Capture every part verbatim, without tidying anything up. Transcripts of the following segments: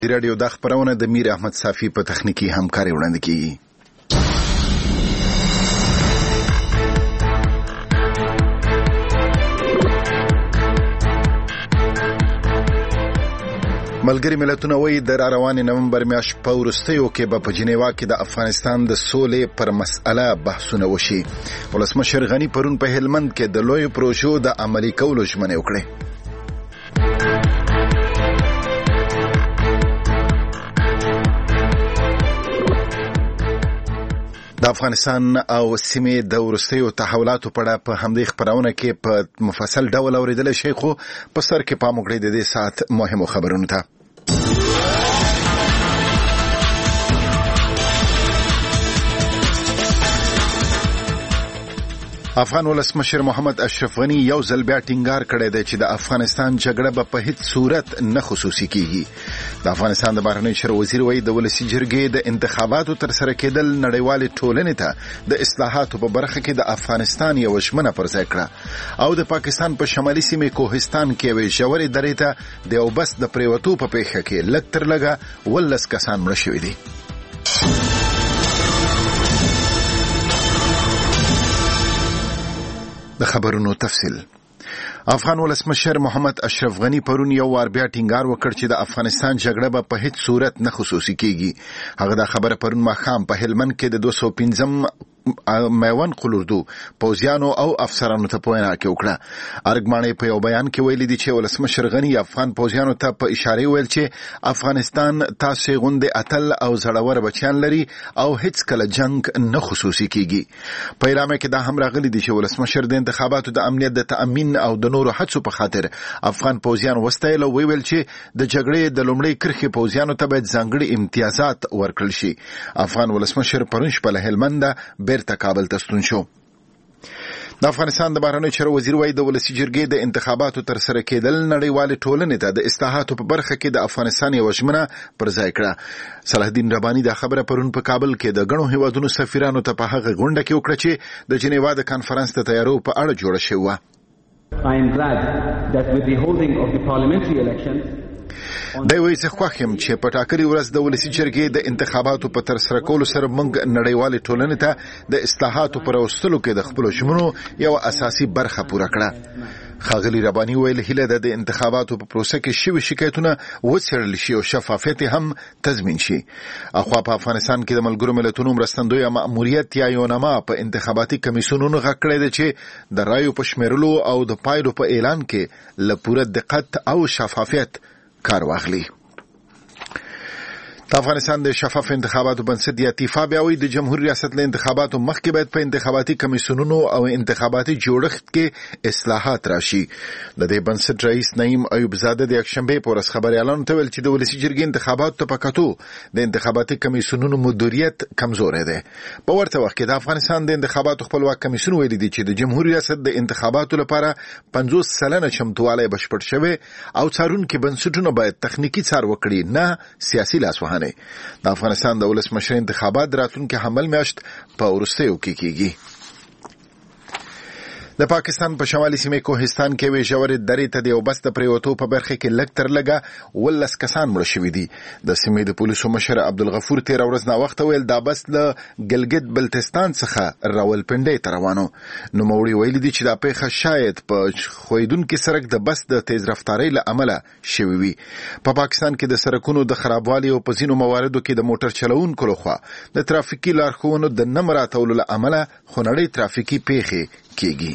رادیو د خبرونه د میر احمد صافی په تخنیکی همکاري وړاندې کیږي. ملګری ملتونه وایي د روانې نومبر میاشت په وروستیو کې به په جنیوا کې د افغانستان د سولې پر مسأله بحثونه وشي. ولسمشر غنی پرون په هلمند کې د لوی پروژو د عملي کولو ژمنه وکړه. د افغانستان او سیمې د وروستیو تحولاتو په اړه په همدې خبرونه کې په مفصل ډول اوریدل شي، خو په سر کې پام وکړئ د دې ساعت مهمو خبرونو ته. افغان ولسمشر محمد اشرف غنی یو ځل بیا ټینګار کړی دی چې د افغانستان جګړه به په هیڅ صورت نه خصوصي کیږي. د افغانستان د بهرنیو چارو وزیر وایي د ولسي جرګې د انتخاباتو تر سره کېدل نړیوالې ټولنې ته د اصلاحاتو په برخه کې د افغانستان یو ژمنه پر ځای کړه او د پاکستان په شمالي سیمې کوهستان کې یوې ژورې درې ته د یو بس د پریوتو په پیښه کې لږ تر لږه ولس کسان مړه شوي دي. د خبرونو تفصیل. افغان ولسمشر محمد اشرف غنی پرون یو وار بیا ټینګار وکړ چې د افغانستان جګړه به په هیڅ صورت نه خصوصي کیږي. هغه دا خبره پرون ماښام په هلمند کې د دوه سوه پنځم میوند قلوردو پوځیانو او افسرانو ته په وینا کې وکړه. ارګمانې په یو بیان کې ویلي دي چې ولسمشر غنی افغان پوځیانو ته په اشاره ویل چې افغانستان تاسو غوندې اتل او زړور بچیان لري او هیڅ کله جنگ نه خصوصي کیږي. په اعلامیه کې دا هم راغلي دي چې ولسمشر د انتخاباتو د امنیت د تأمین او د نورو هڅو په خاطر افغان پوځیان وستایل او ویل چې د جګړې د لومړۍ کرښې پوځیانو ته باید ځانګړي امتیازات ورکړل شي. افغان ولسمشر پرون شپه له هلمند بیرته کابل ته ستون شو. د افغانستان د بهرنیو چارو وزیر وایي د ولسي جرګې د انتخاباتو تر سره کېدل نړیوالې ټولنې ته د اصلاحاتو په برخه کې د افغانستان یو ژمنه پر ځای کړه. صلاح الدین رباني دا خبره پرون په کابل کې د غنو هیوادونو سفیرانو ته په هغه غونډه کې وکړه چې د جنیوا د کانفرنس د تیارو په اړه جوړه شوې وه. I am glad that with the holding of the parliamentary elections دا وایي چې خوښ یم چې په ټاکلې ورځ د ولسي جرګې د انتخاباتو په ترسره کولو سره موږ نړیوالې ټولنې ته د اصلاحاتو پر راوستلو کې د خپلو ژمنو یو اساسي برخه پوره کړه. ښاغلي رباني ویل هیله ده د انتخاباتو په پروسه کې شوي شکایتونه وڅېړل شي او شفافیت هم تضمین شي. اخوا په افغانستان کې د ملګرو ملتونو مرستندویه مأموریت یا یونما په انتخاباتي کمیسیونونو غږ کړی دی چې د رایو په شمیرلو او د پایلو په اعلان کې له پوره دقت او شفافیت کار واخلي. د افغانستان د شفاف انتخاباتو بنسټ یا تیفا بیا وایي د جمهوریت ریاست له انتخاباتو مخکې باید په انتخاباتي کمیسیونونو او انتخاباتي جوړښت کې اصلاحات راشي. د دې بنسټ رئیس نعیم ایوب زاده د یکشنبې په ورځ خبریالانو ته ویل چې د ولسي جرګې انتخاباتو ته په کتو د انتخاباتي کمیسیونونو مدیریت کمزوری دی. په ورته وخت کې د افغانستان د انتخاباتو خپلواک کمیسیون ویلي دی چې د جمهوریت ریاست د انتخاباتو لپاره پنځوس سلنه چمتووالی بشپړ شوی او څارونکي بنسټونه باید تخنیکي څار وکړي، نه سیاسي لاسوهنه. د افغانستان د ولسمشر انتخابات راتلونکي حمل میاشت په وروستیو کې کیږي. د پاکستان په شمالي سیمې کوهستان کې وی ژورې درې ته د یو بس د پریوتو په برخه کې لږ تر لږه ولس کسان مړه شوي دي. د سیمې د پولیسو مشر عبدالغفور تېره ورځ ناوخته ویل دا بس له ګلګت بلتستان څخه راولپنډۍ ته روانو. نوموړي ویلي دي چې دا پیښه شاید په ښویدونکي سړک د بس د تیز رفتارۍ له امله شوې وي. په پاکستان کې د سړکونو د خرابوالي او په ځینو مواردو کې د موټر چلوونکو لخوا د ترافیکي لارښوونو د نه مراعاتولو له امله خونړۍ ترافیکي پیښې کیږي.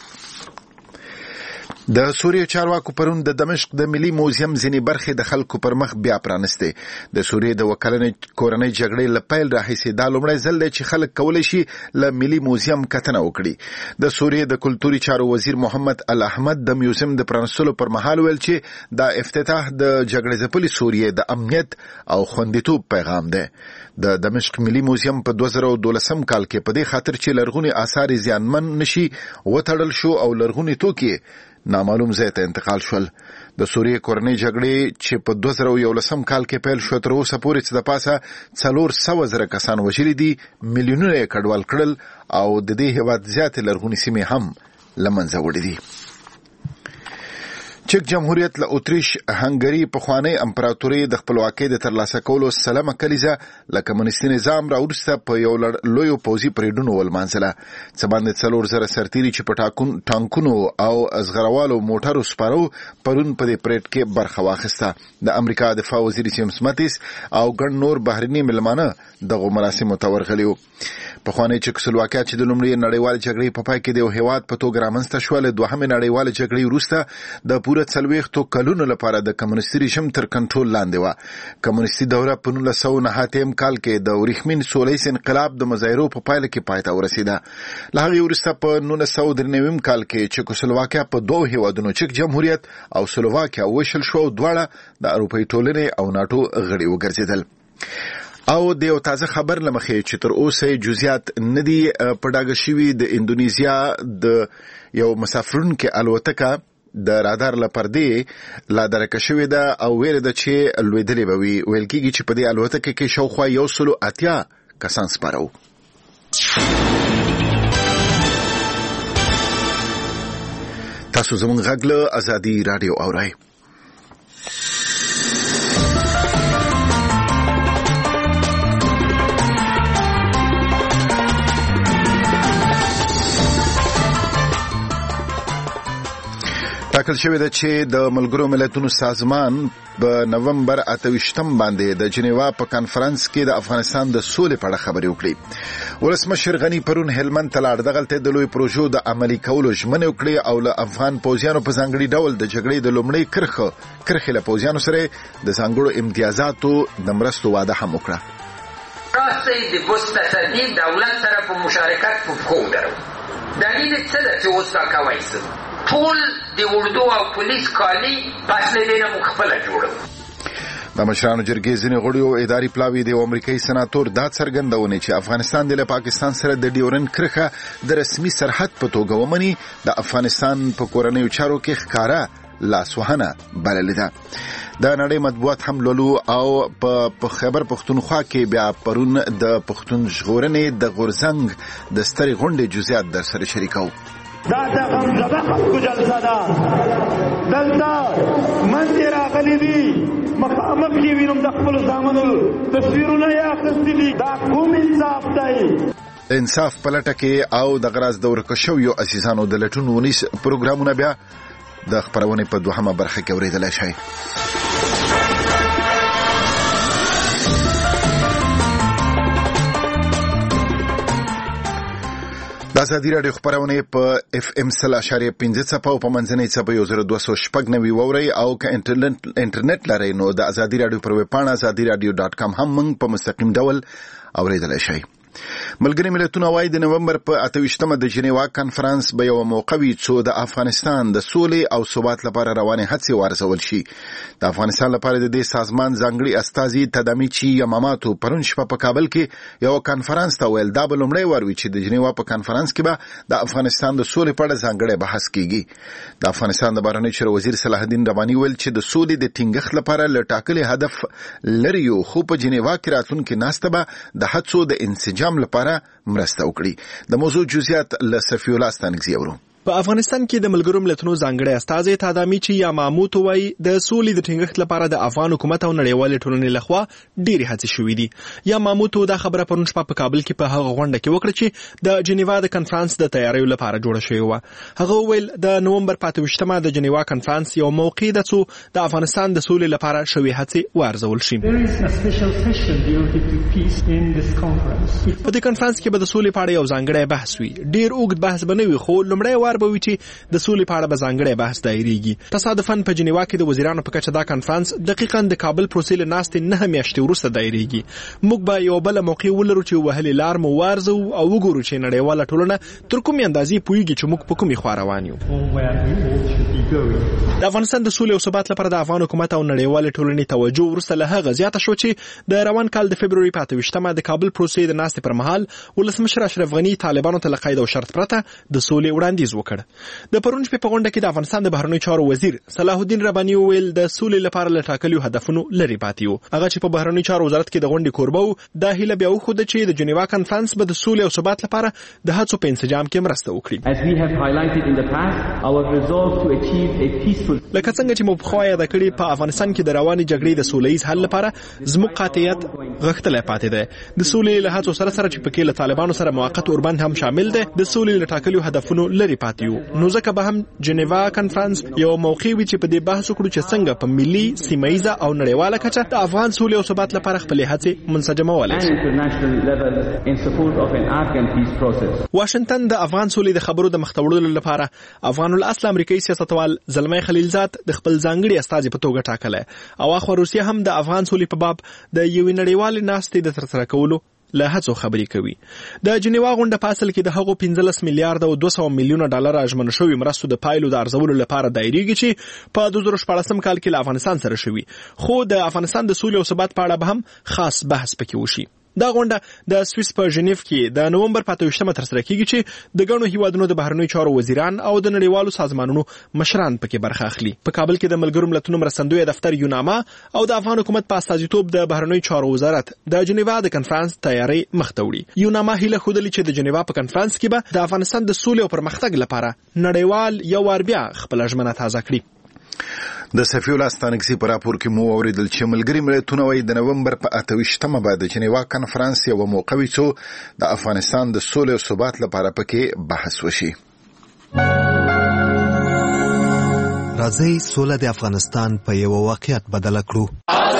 د سوریې چارواکو پرون د دمشق د ملي موزیم ځینې برخې د خلکو پر مخ بیا پرانستې. د سوریې د وکلنې کورنۍ جګړې له پیل راهیسې دا لومړی ځل دی چې خلک کولی شي له ملي موزیم کتنه وکړي. د سوریې د کلتوري چارو وزیر محمد الاحمد د میوزیم د پرانستلو پر مهال ویل چې دا افتتاح د جګړې ځپلې سوریې د امنیت او خوندیتوب پیغام دی. د دمشق ملي موزیم په دوه زره دولسم کال کې په دې خاطر چې لرغوني آثار زیانمن نشي وتړل شو او لرغوني توکي نامعلوم ځای ته انتقال شول. د سوریې کورنۍ جګړې چې په دوه زره یولسم کال کې پیل شو تر اوسه پورې څه د پاسه څلور سوه زره کسان وژلي دي، میلیونونه یې کډوال کړل او د دې هېواد زیاتې لرغونې سیمې هم له منځه وړي دي. چک جمهوریت له اتریش هنګری په خوانی امپراتوري د خپلواکۍ د ترلاسه کولو سلامه کلیزه له کمونیستي نظام راورسته په یو لوی پوځي پریډونو ولمانځله څه باندې څلور زره سرتیري چې په ټاکون ټانکونو او ازغروالو موټرو سپارو پرون په دې پریډ کې برخه واخیسته د امریکا دفاع وزیر جیمز ماتیس او ګڼ نور بهرني ملمانه دغه مراسمو ته ورغلي وو په خوانی چکسلواکیا چې د لومړۍ نړیوالې جګړې په پای کې د یو هیواد په توګه رامنځته شو له دوهمې نړیوالې جګړې وروسته د پوره څلوېښتو کلونو لپاره د کمونیستي رژیم تر کنټرول لاندې و کمونیستي دوره په نولس سوه نهه اتیا کال کې د ورېښمین سولیز انقلاب د مظاهرو په پایله کې پای ته ورسېده له هغې وروسته په نولس سوه درې نوي کال کې چکسلواکیا په دوه هیوادونو چک جمهوریت او سلوواکیا وویشل شو او دواړه د اروپایي ټولنې او ناټو غړي وګرځېدل او د یو تازه خبر لمخې چې تر اوسه جزئیات ندي په ډاګه شوي د اندونیزیا د یو مسافرونکو الوتکه د رادار لپردې لا درکه شوې ده او ویل ده چې لویدلې به وي ویل کېږي چې په دې الوتکه کې شاوخوا یو سلو اتیا کسان سپاره وو تاسو زموږ غږ له ازادي رادیو اورئ ټاکل شوې ده چې د ملګرو ملتونو سازمان په نومبر اته ویشتم باندې د جنیوا په کانفرنس کې د افغانستان د سولې په اړه خبرې وکړي ولسمشر غنی پرون هلمند ته لاړ دغلته د لوی پروژو د عملي کولو ژمنې وکړي او له افغان پوځیانو په ځانګړي ډول د جګړې د لومړۍ کرخه کرخې له پوځیانو سره د ځانګړو امتیازاتو د مرستو وعده هم وکړه راستي د مستثنی دولت سره په مشارکت په خو درو دلیل څه ده چې اوس تا کوي ټول د اردو او پولیس کالي بس له دې نه مخفله جوړو د مشرانو جرګې ځینې غړي او اداري پلاوي د امریکایي سناتور دا څرګندونه چې افغانستان د پاکستان سره د ډیورن کرخه د رسمي سرحد په توګه ومني د افغانستان په کورنیو چارو کې ښکارا لاسوهنه بللې ده د نړۍ مطبوعات هم لولو او په خبر پښتونخوا کې بیا پرون د پښتون ژغورنې د غورزنګ د سترې غونډې جزئیات در سره شریکو دا د غمزده خلکو جلسه ده دلته منځ راغلي دي مخامخ کې وینم د خپلو زامنو تصویرونه یې اخیستي دي دا کوم انصاف دی انصاف په لټه کې او د غراز د ورکه شویو عزیزانو د لټون ونیس پروګرامونه بیا د خبرونې په دوهمه برخه کې اورېدلی شئ د ازادي راډیو خبرونه په اف ام سل اشاریه پنځه څپه او په منځنۍ څپه یو زر دوه سوه شپږ نوي ووري او که انټرنیټ انټرنیټ لرئ نو د ازادي راډیو پر ویب پاڼه ازادي راډیو ډاټ کام هم موږ په مستقیم ډول اورېدلی شئ ملګری ملتونه وايي د نومبر په اته ویشتمه د جنیوا کانفرنس به یو موقع وي چې د افغانستان د سولې او ثبات لپاره روانې هڅې وارزول شي د افغانستان لپاره د دې سازمان ځانګړي استازي تدامیچي یماماتو پرون شپه په کابل کې یو کانفرنس ته ویل دا به لومړی وار وي چې د جنیوا په کانفرنس کې به د افغانستان د سولې په اړه ځانګړی بحث کیږي د افغانستان د بهرنیو چارو وزیر صلاح الدین رباني ویل چې د سولې د ټینګښت لپاره له ټاکلي هدف لري خو په جنیوا کې راتلونکي ناسته به د هڅو د انسجام لپاره مرسته وکړي د موضوع جزئیات له صفی الله ستانکزی اورو په افغانستان کې د ملګرو ملتونو ځانګړي استازي تادامیچي یاماموتو وايي د سولې د ټینګښت لپاره د افغان حکومت او نړیوالې ټولنې لخوا ډېری هڅې شوې دي یاماموتو دا خبره پرون شپه په کابل کې په هغه غونډه کې وکړه چې د جنیوا د کانفرنس د تیاریو لپاره جوړه شوې و هغه ویل د نومبر په اته ویشتمه د جنیوا کانفرنس یو موقع ده چې د افغانستان د سولې لپاره شوې هڅې وارزول شي په دې کانفرنس کې به د سولې په اړه یو ځانګړی بحث وي ډېر اوږد بحث به نه وي خو لومړی وار به وي چې د سولې په اړه به ځانګړی بحث دایریږي تصادفاً په جنیوا کې د وزیرانو په کچه دا کانفرنس دقیقاً د کابل پروسې له ناستې نهه میاشتې وروسته دایریږي موږ به یو بله موقع ولرو چې وهلې لار مو وارزو او وګورو چې نړیواله ټولنه تر کومې اندازې پوهیږي چې موږ په کومې خوا روان یو د افغانستان د سولې او ثبات لپاره د افغان حکومت او نړیوالې ټولنې توجه وروسته له هغه زیاته شو چې د روان کال د فبروري په اته ویشتمه د کابل پروسې د ناستې پر مهال ولسمشر اشرف غني طالبانو ته له قید او شرط پرته د سولې وړاندیز وکړ. د پرون شپې په غونډه کې د افغانستان د بهرنیو چارو وزیر صلاح الدین رباني وویل د سولې لپاره له ټاکلو هدفونو لرې پاتې وو. هغه چې په بهرنیو چارو وزارت کې د غونډې کوربه و دا هیله بیا وښوده چې د جنیوا کنفرانس به د سولې او ثبات لپاره د هڅو په انسجام کې مرسته وکړي. As we have highlighted in the past, our resolve to achieve a peaceful لکه څنګه چې مو پخوا یاد کړی په افغانستان کې د روانې جګړې د سولهییز حل لپاره زموږ قاطعیت غښتلی پاتې دی. د سولې له هڅو سره سره چې پکې له طالبانو سره موقت اوربند هم شامل دی د سولې له ټاکلو هدفونو لرې پاتې یو. نو ځکه به هم جنیوا کنفرانس یو موقع وي چې په دې بحث وکړو چې څنګه په ملي سیمه او نړیواله کچه د افغان سولې او ثبات لپاره خپلې هڅې منسجمولی شي. واشنگټن د افغان سولې د خبرو د مخته وړلو لپاره افغان الاصل امریکایي سیاستوال زلمی خلیلزاد د خپل ځانګړي استازي په توګه ټاکلی او اخوا روسیه هم د افغان سولې په باب د یوې نړیوالې ناستې د ترسره کولو له هڅو خبرې کوي. د جنیوا غونډه په اصل کې د هغو پنځلس میلیارډ او دوه سوه میلیونه ډالر ژمنه شوې مرستو د پایلو د ارزولو لپاره دایریږي چې په دوه زره شپاړسم کال کې له افغانستان سره شوي، خو د افغانستان د سولې او ثبات په اړه به هم خاص بحث پکې وشي. دا غونډه د سویس په ژنیف کې د نومبر په اته ویشتمه ترسره کیږي چې د ګڼو هیوادونو د بهرنیو چارو وزیران او د نړیوالو سازمانونو مشران پکې برخه اخلي. په کابل کې د ملګرو ملتونو مرستندوی دفتر یوناما او د افغان حکومت په استازیتوب د بهرنیو چارو وزارت د جنیوا د کنفرانس تیاری مخته وړي. یوناما هیله ښودلې چې د جنیوا په کنفرانس کې به د افغانستان د سولې او پرمختګ لپاره نړیوال یو وار بیا خپل ژمنه تازه کړي. د صفی الله ستانکسي پر راپور کې مو اوریدل چې ملګری ملتونه وايي د نومبر په اته ویشتمه بعد د جنیوا کنفرانس یو موقع وي چې د افغانستان د سولې او ثبات لپاره پکې بحث وشي. راځي سوله د افغانستان په یو واقعیت بدل کړو.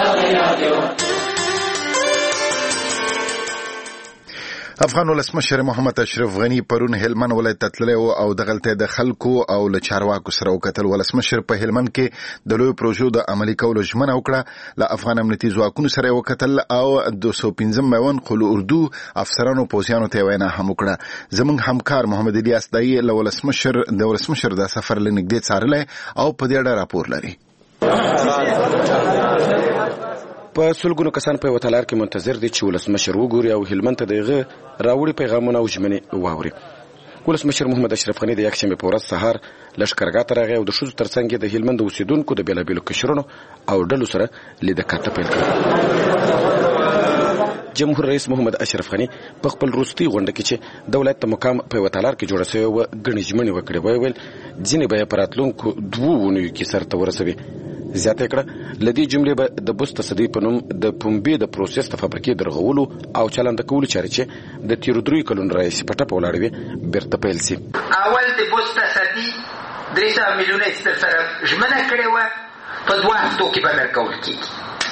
افغان ولسمشر محمد اشرف غنی پرون هلمند ولایت تللی او دغلته د خلکو او له چارواکو سره وکتل. ولسمشر په هلمند کې د لوی پروژو د عملي کولو ژمنه وکړه. له افغان امنیتي ځواکونو سره وکتل او دوه سوه پنځم میوان قلو اردو افسرانو پوځیانو ته وینا هم وکړه. زموږ همکار محمد الیاس دای له ولسمشر د ولسمشر د سفر لنګدې څارلی او په دې اړه راپور لري. په سلګونو کسان په وتلار کې منتظر دي چې ولسمشر وګوري او هلمند ته دغه راوړي پیغامونه او ژمنې واوري. ولسمشر محمد اشرف غنی د یکشنبه په ورځ سهار لشکرګاه ته راغی او د ښځو ترڅنګ د هلمند اوسیدونکو د بیلابیلو کشرونو او ډلو سره لیدکاته پیل کړه. جمهور رئیس محمد اشرف غنی په خپل وروستي غونډه کې چې د ولایت مقام په وتلار کې جوړ شوی و غنی ژمنې وکړې ویل ځینې به په راتلونکو دوه ونیو کې سرته ورسوي. زیاته کړه لدی جملې به د بوست تصدی په نوم د پنبې د پروسس د فابریکې درغولو او چلند کولو چارې چې د تیر درې کلونو راځي پټه په ولاړوي بیرته پیل سي. اول د بوست تصدی درې سوه میلیونه ستر سره ژمنه کړې و په دوه هفتو کې به ورکول کېږي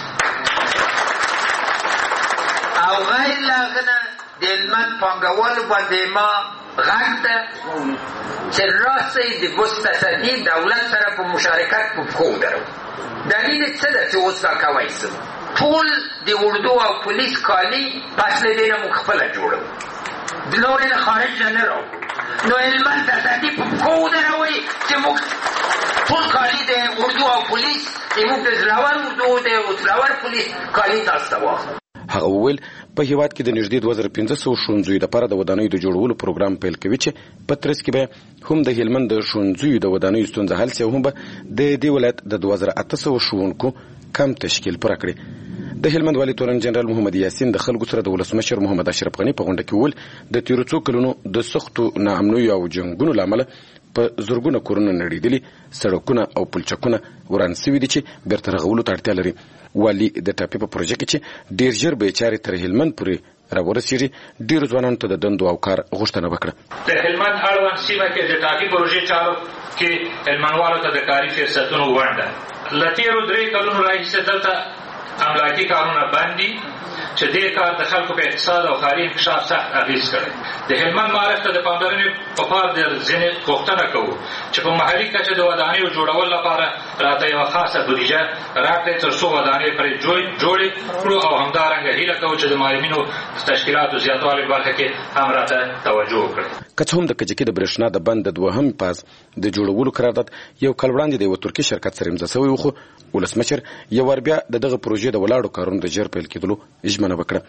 او غیر له هغه نه د هلمند پانګوالو باندې ما غږ ده چې راسئ د بوست تصدی دولت سره په مشارکت په پښو ودرو. دلیل څه ده چې اوس دا کوی سم ټول د اردو او پولیس کالي پس له دې نه موږ خپله جوړو د نورې نه خارج نه نه راوړو. نو هلمند تصدي په پښو ودروئ چې موږ ټول کالي د اردو او پولیس زموږ د زړور اردو د او زړور پولیس کالي تاسو ته واخلو. هغه وویل په هیواد کې د نږدې دوه زره پنځه سوه ښوونځیو لپاره د ودانیو د جوړولو پروګرام پیل کوي چې په ترڅ کې به هم د هلمند د ښوونځیو د ودانیو ستونزه حل شي او هم به د دې ولایت د دوه زره اته سوه ښوونکو کم تشکیل پوره کړي. د هلمند والي تورن جنرال محمد یاسین د خلکو سره د ولسمشر محمد اشرف غنی په غونډه کې وویل د تیرو څو کلونو د سختو ناامنیو او جنګونو له امله په زرګونه کورونه نړېدلي، سړکونه او پلچکونه وران سوي دي چې بیرته رغولو ته اړتیا لري. والي د ټاپي په پروژه کې چې ډیر ژر به چارې تر هلمند پورې راورسېږي ډیرو ځوانانو ته د دندو او کار غوښتنه وکړه. د هلمند اړوند سیمه کې د ټاپي پروژې چارو کې هلمندوالو ته د کاري فرصتونو ونډه له تېرو درې کلونو راهیسې دلته املاکي کارونه بند دي چې دې کار د خلکو په اقتصاد او ښاري انکشاف سخت اغېز کړی. د هلمند معارف ته د پاملرنې په پار د ځینې غوښتنه کوو چې په محلي کچه د ودانیو جوړولو لپاره راته یوه خاصه بودیجه راکړئ تر څو ودانۍ پرې جوړې کړو او همدارنګه هیله کوو چې د معلمینو تشکیلاتو زیاتوالي برخه کې هم راته توجه وکړي. که څه هم د کجکي د برېښنا د بند د دوهم پاز د جوړولو قرارداد یو کال وړاندې د یوه ترکي شرکت سره امضا شوی و، خو ولسمشر یو وار بیا د دغه پروژې د ولاړو کارونو د ژر پیل کېدلو ژمنه وکړه.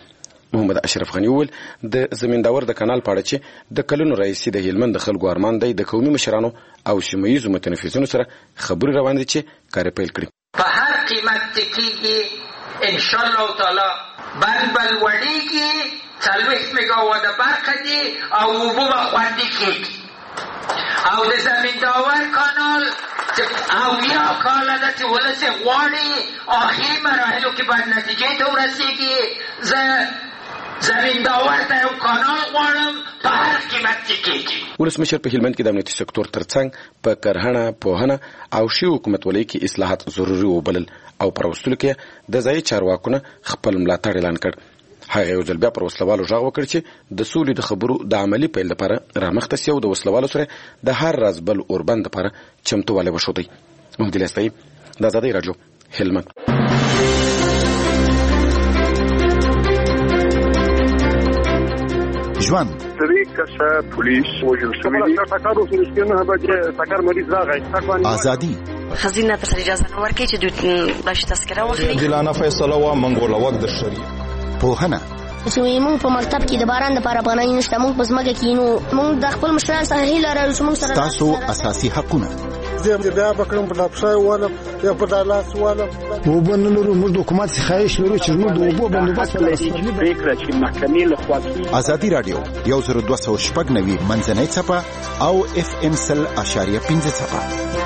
محمد اشرف غنی وویل د زمینداور د کانال په اړه چې د کلونو راهیسې د هلمند د خلکو ارمان دی د قومي مشرانو او سیمه ییزو متنفذینو سره خبرې روانې دي چې کار پیل کړي. په هر قیمت تکیږي ان شاء الله تعالی بل بل وړيږي څلوېښت میګاواټه برخه دي او اوبه به خوندي کېږي او د زمینداور کانال او یا کاله ده چې ولس یې غواړي آخري مراحلو کې باید نتیجې ته ورسېږي. زه زمینداور ته یو کانال غواړم په هر قیمت کې کېږي. ولسمشر په هلمند کې د امنیتي سکتور ترڅنګ په کرهڼه، پوهنه او شی حکومتولۍ کې اصلاحات ضروري وبلل او پر وسلو کې د ځایي چارواکونه خپل ملاتړ اعلان کړ. هغه یو ځل بیا پر وسلوالو غږ وکړ چې د سولې د خبرو د عملی پیل لپاره رامخته سي او د وسلوالو سره د هر راز بل اوربند لپاره چمتووالی وښودی. مهدي لستایي، د آزادۍ راډیو، هلمند. ژوند درې کسه پولیس وژل شوي دي. ټکر وشو چې نه بجې ټکر مریض راغی. ازادي خزینه ته اجازه نه ورکړي چې دوی باش تذکره واخلي. جلانه فیصله وا منګول وخت د شری پوهنه چې موږ په مکتب کې د باران لپاره پناه نشته، موږ په ځمکه کې نو موږ د خپل مشران سره هیله لرو چې موږ سره تاسو اساسي حقونه زه بیا بکرم په لپشای والا یا په دالاس والا وبن نورو موږ د حکومت خواهش لرو چې موږ د وبو بندوبست لري فکر چې محکمې له خوا ازادي رادیو یو زر دوه سوه شپږ نوي منځنۍ څپه او اف ام سل اشاریه پنځه څپه.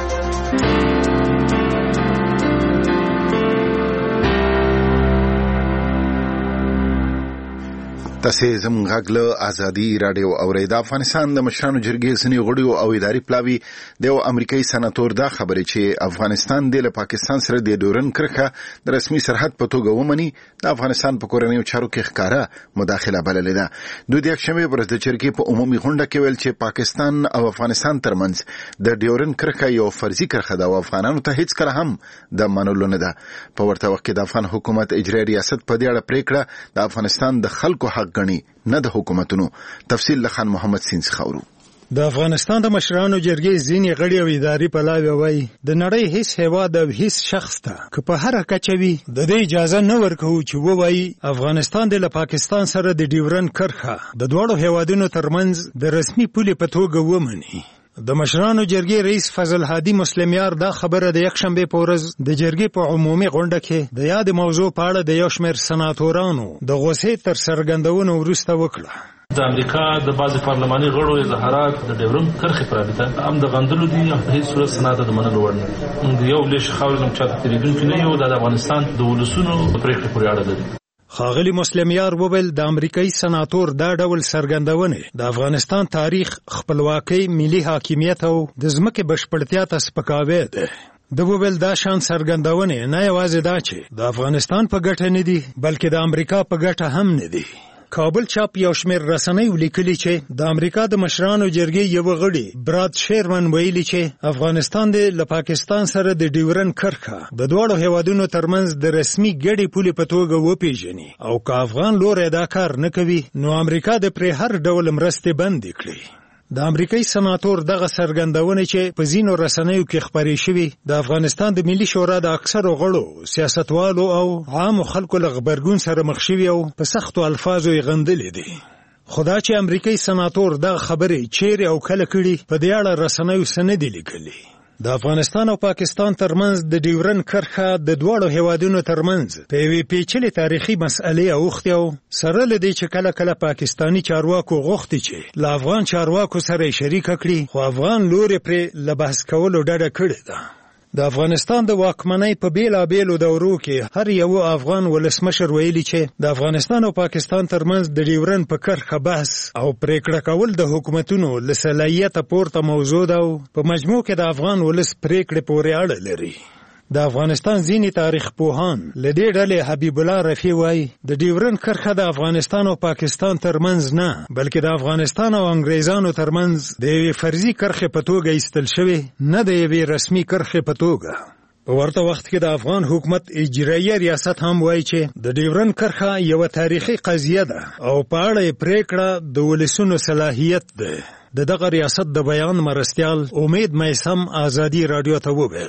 تاسو زموږ غږ له ازادي رادیو اورئ. د افغانستان د مشرانو جرګې ځینې غړو او اداري پلاوي د یو امریکایي سناتور دا خبرې چې افغانستان د پاکستان سره د ډورن کرښه د رسمي سرحد په توګه ومني د افغانستان په کورنیو چارو کې ښکاره مداخله بللې ده. دوی د یکشنبې ورځ د جرګې په عمومي غونډه کې ویل چې پاکستان او افغانستان ترمنځ د ډورن کرښه یو فرضي کرښه ده او افغانانو ته هیڅ کله هم د منلو نه ده. په ورته وخت کې د افغان حکومت اجرایي ریاست په دې اړه پریکړه د افغانستان د خلکو حق غني نه د حکومتونو. تفصیل لخان محمد سین خاورو. د افغانستان د مشرانو جرګې ځینې غړي او اداري پلاوي وایي د نړۍ هیڅ هیواد او هیڅ شخص ته که په هر کچه وي د دې اجازه نه ورکوي چې ووایي افغانستان د پاکستان سره د ډیورن کرښه د دواړو هیوادونو ترمنځ د رسمي پولې په توګه ومني. د مشرانو جرګې رئیس فضل هادي مسلمیار دا خبره د یکشنبې په ورځ د جرګې په عمومي غونډه کې د یاد موضوع په اړه د یو شمېر سناتورانو د غوسې تر څرګندونو وروسته وکړه. د امریکا د بعض پارلماني غړو اظهارات د ډیورن کرښې په رابطه هم د غندلو دي او په هیڅ صورت سند د منلو وړ نه. موږ یو لیش خاورې چې تریدونکو نه یو د افغانستان د ولسونو پریکړې پورې اړه لري. ښاغلي مسلمیار وویل د امریکایي سناتور دا ډول څرګندونې د افغانستان تاریخ، خپلواکۍ، ملي حاکمیت او د ځمکې بشپړتیا ته سپکاوی ده. د وویل دا شان څرګندونې نه یوازې دا چې د افغانستان په ګټه نه دي بلکې د امریکا په ګټه هم نه دي. کابل چاپ یو شمېر رسنیو لیکلي چې د امریکا د مشرانو جرګې یو غړي براد شیرمن ویلي چې افغانستان د پاکستان سره د ډیورن کرښه د دواړو هیوادونو ترمنځ د رسمي ګډې پولې په توګه وپیژني او که افغان لوری دا کار نه کوي نو امریکا د پرې هر ډول مرستې بندې کړي. د امریکایي سناتور دغه څرګندونې چې په ځینو رسنیو کې خپرې شوي د افغانستان د ملي شورا د اکثرو غړو، سیاستوالو او عامو خلکو له غبرګون سره مخ شوي او په سختو الفاظو یې غندلې دي. خو دا چې امریکایي سناتور دغه خبرې چیرې او کله کړي په دې اړه رسنیو څه نه دي لیکلي. د افغانستان او پاکستان ترمنځ د ډیورن کرښه د دواړو هیوادونو ترمنځ په یوې پیچلې تاریخي مسئلې اوښتې او سره له دې چې کله کله پاکستاني چارواکو غوښتي چې له افغان چارواکو سره یې شریکه کړي خو افغان لوري پرې له بحث کولو ډډه کړې ده. د افغانستان د واکمنۍ په بیلابیلو دورو کې هر یو افغان ولسمشر ویلي چې د افغانستان او پاکستان ترمنځ د ډیورن په کرښه بحث او پریکړه کول د حکومتونو له صلاحیته پورته موضوع ده او په مجموع کې د افغان ولس پریکړې پورې اړه لري. د افغانستان ځینې تاریخ پوهان له دې ډلې حبیب الله رفیع وایي د ډیورن کرښه د افغانستان او پاکستان ترمنځ نه بلکې د افغانستان او انګریزانو ترمنځ د یوې فرضي کرښې په توګه ایستل شوې نه د یوې رسمي کرښې په توګه. په ورته وخت کې د افغان حکومت اجرایي ریاست هم وایي چې د ډیورن کرښه یوه تاریخي قضیه ده او په اړه یې پریکړه د ولسونو صلاحیت ده. د دغه ریاست د بیان مرستیال امید میسم آزادي رادیو ته وویل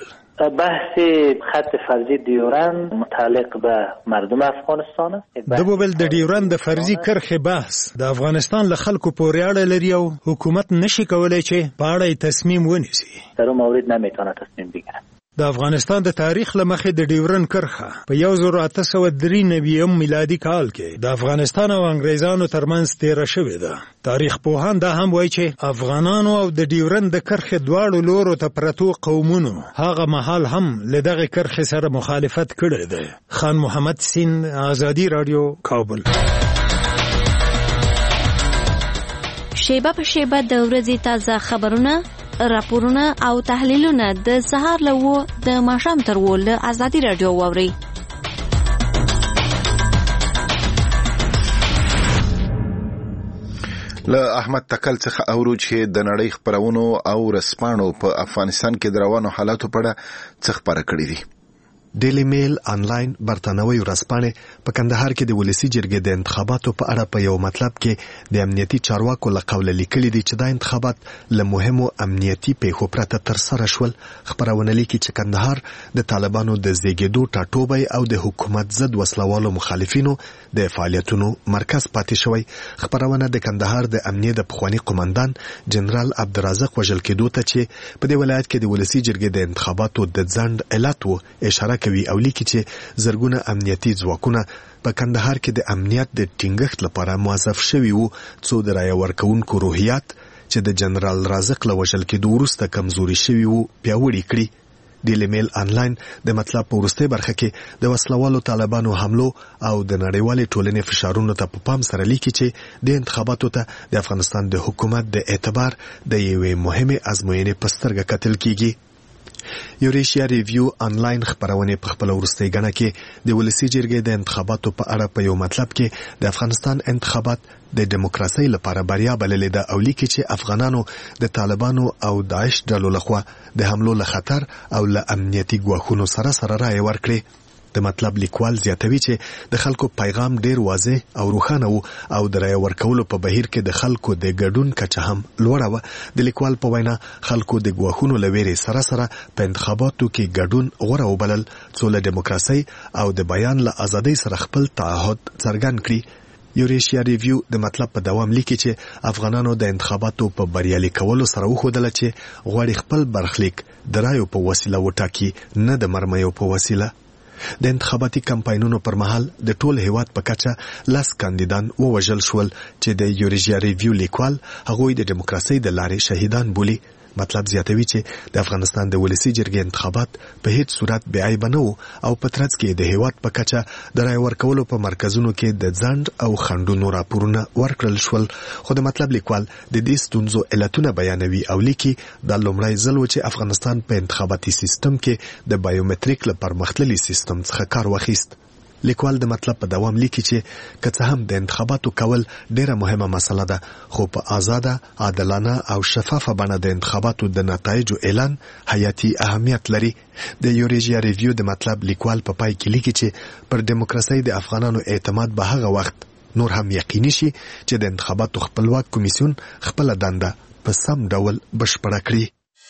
بحث خط فرضی دیورند متعلق به مردم افغانستان است. د وویل د ډیورند د فرضي کرښې بحث د افغانستان له خلکو پورې اړه لري او حکومت نشي کولای چې په اړه تصمیم ونیسي. در اون مورد نمیتونه تصمیم بگیره. د افغانستان د تاریخ له مخې د ډیورند کرښه په یو زر اته سوه درې نوي میلادي کال کې د افغانستان او انګریزانو ترمنځ تیره شوې ده. تاریخ پوهان دا هم وایي چې افغانانو او د ډیورند د کرښې دواړو لورو ته پرتو قومونو هغه مهال هم له دغه کرښې سره مخالفت کړی دی. خان محمد سین، آزادي رادیو، کابل. شیبه په شیبه د ورځې تازه خبرونه، راپورونه او تحلیلونه د سهار له وو د ماښام تر وو له آزادي رادیو واورئ. له احمد تکل څخه اورو چې د نړۍ خبرونو او رسپانو په افغانستان کې د روانو حالاتو په اړه څه خبره کړې دي. ډیلی میل انلاین برتانوي ورځپاڼې په کندهار کې د ولسی جرګې د انتخاباتو په اړه په یو مطلب کې د امنیتي چارواکو له قوله لیکلي دي چې دا انتخابات له مهمو امنیتي پیښو پرته ترسره شول. خبرونه لیکي چې کندهار د طالبانو د زیږیدو ټاټوبی او د حکومت ضد وسلوالو مخالفینو د فعالیتونو مرکز پاتې شوی. خبرونه د کندهار د امنیت د پخوانی قومندان جنرال عبدالرزاق وژل کېدو ته چې په دې ولایت کې د ولسی جرګې د انتخاباتو د ځنډ علت و اشاره کوي او لیکي چې زرګونه امنیتي ځواکونه په کندهار کې د امنیت د ټینګښت لپاره موظف شوي وو څو د رایه ورکوونکو روحیات چې د جنرال رازق له وژل کېدو وروسته کمزوري شوي وو پیاوړي کړي. ډیلی میل انلاین د مطلب په وروستۍ برخه کې د وسلوالو طالبانو حملو او د نړیوالې ټولنې فشارونو ته په پام سره لیکي چې د انتخاباتو ته د افغانستان د حکومت د اعتبار د یوې مهمې ازموینې په سترګه کتل کیږي. یوریشیا ریویو انلاین خبرونه په خپل ورستۍ غنه کې د ولسی جرګې د انتخاباتو په اړه په یو مطلب کې د افغانستان انتخابات د دیموکراسي لپاره بریا بللې ده او لیکي چې افغانانو د طالبانو او داعش ډلو لخوا د حملو له خطر او له امنیتي ګواښونو سره سره رائے ورکړي. د مطلب لیکوال زیاتوي چې د خلکو پیغام ډیر واضح او روښانه وو او د رائے ورکولو په بهیر کې د خلکو د ګډون کچه هم لوړه وه. د لیکوال په وینا خلکو د ګواښونو له ویرې سره سره په انتخاباتو کې ګډون غوره وبلل څو له دیموکراسي او د بیان له ازادۍ سره خپل تعهد څرګند کړي. یوریشیا ریویو د مطلب په دوام لیکي چې افغانانو د انتخاباتو په بریالي کولو سره وښودله چې غواړي خپل برخلیک د رایو په وسیله وټاکي نه د مرمیو په وسیله. د انتخاباتي کمپاینونو پر مهال د ټول هیواد په کچه لاس کاندیدان ووژل شول چې د یوریشیا ریویو لیکوال هغوی د دیموکراسي د لارې شهیدان بولي. مطلب زیاتوي چې د افغانستان د ولسی جرګې انتخابات په هیڅ صورت بې عیبه نه وو او په ترڅ کې د هیواد په کچه د رای ورکولو په مرکزونو کې د ځنډ او خنډونو راپورونه ورکړل شول. خو د مطلب لیکوال د دې ستونزو علتونه بیانوي او لیکي دا لومړی ځل و چې افغانستان په انتخاباتي سیستم کې د بایومټریک له پرمختللي سیستم څخه کار واخیست. لیکوال د مطلب په دوام لیکي چې که څه هم د انتخاباتو کول ډیره مهمه مسله ده خو په آزاده، عادلانه او شفافه بڼه د انتخاباتو د نتایجو اعلان حیاتي اهمیت لري. د یوریشیا ریویو د مطلب لیکوال په پای کې لیکي چې پر دیموکراسي د افغانانو اعتماد به هغه وخت نور هم یقیني شي چې د انتخاباتو خپلواک کمیسیون خپل دنده په سم ډول بشپړه کړي.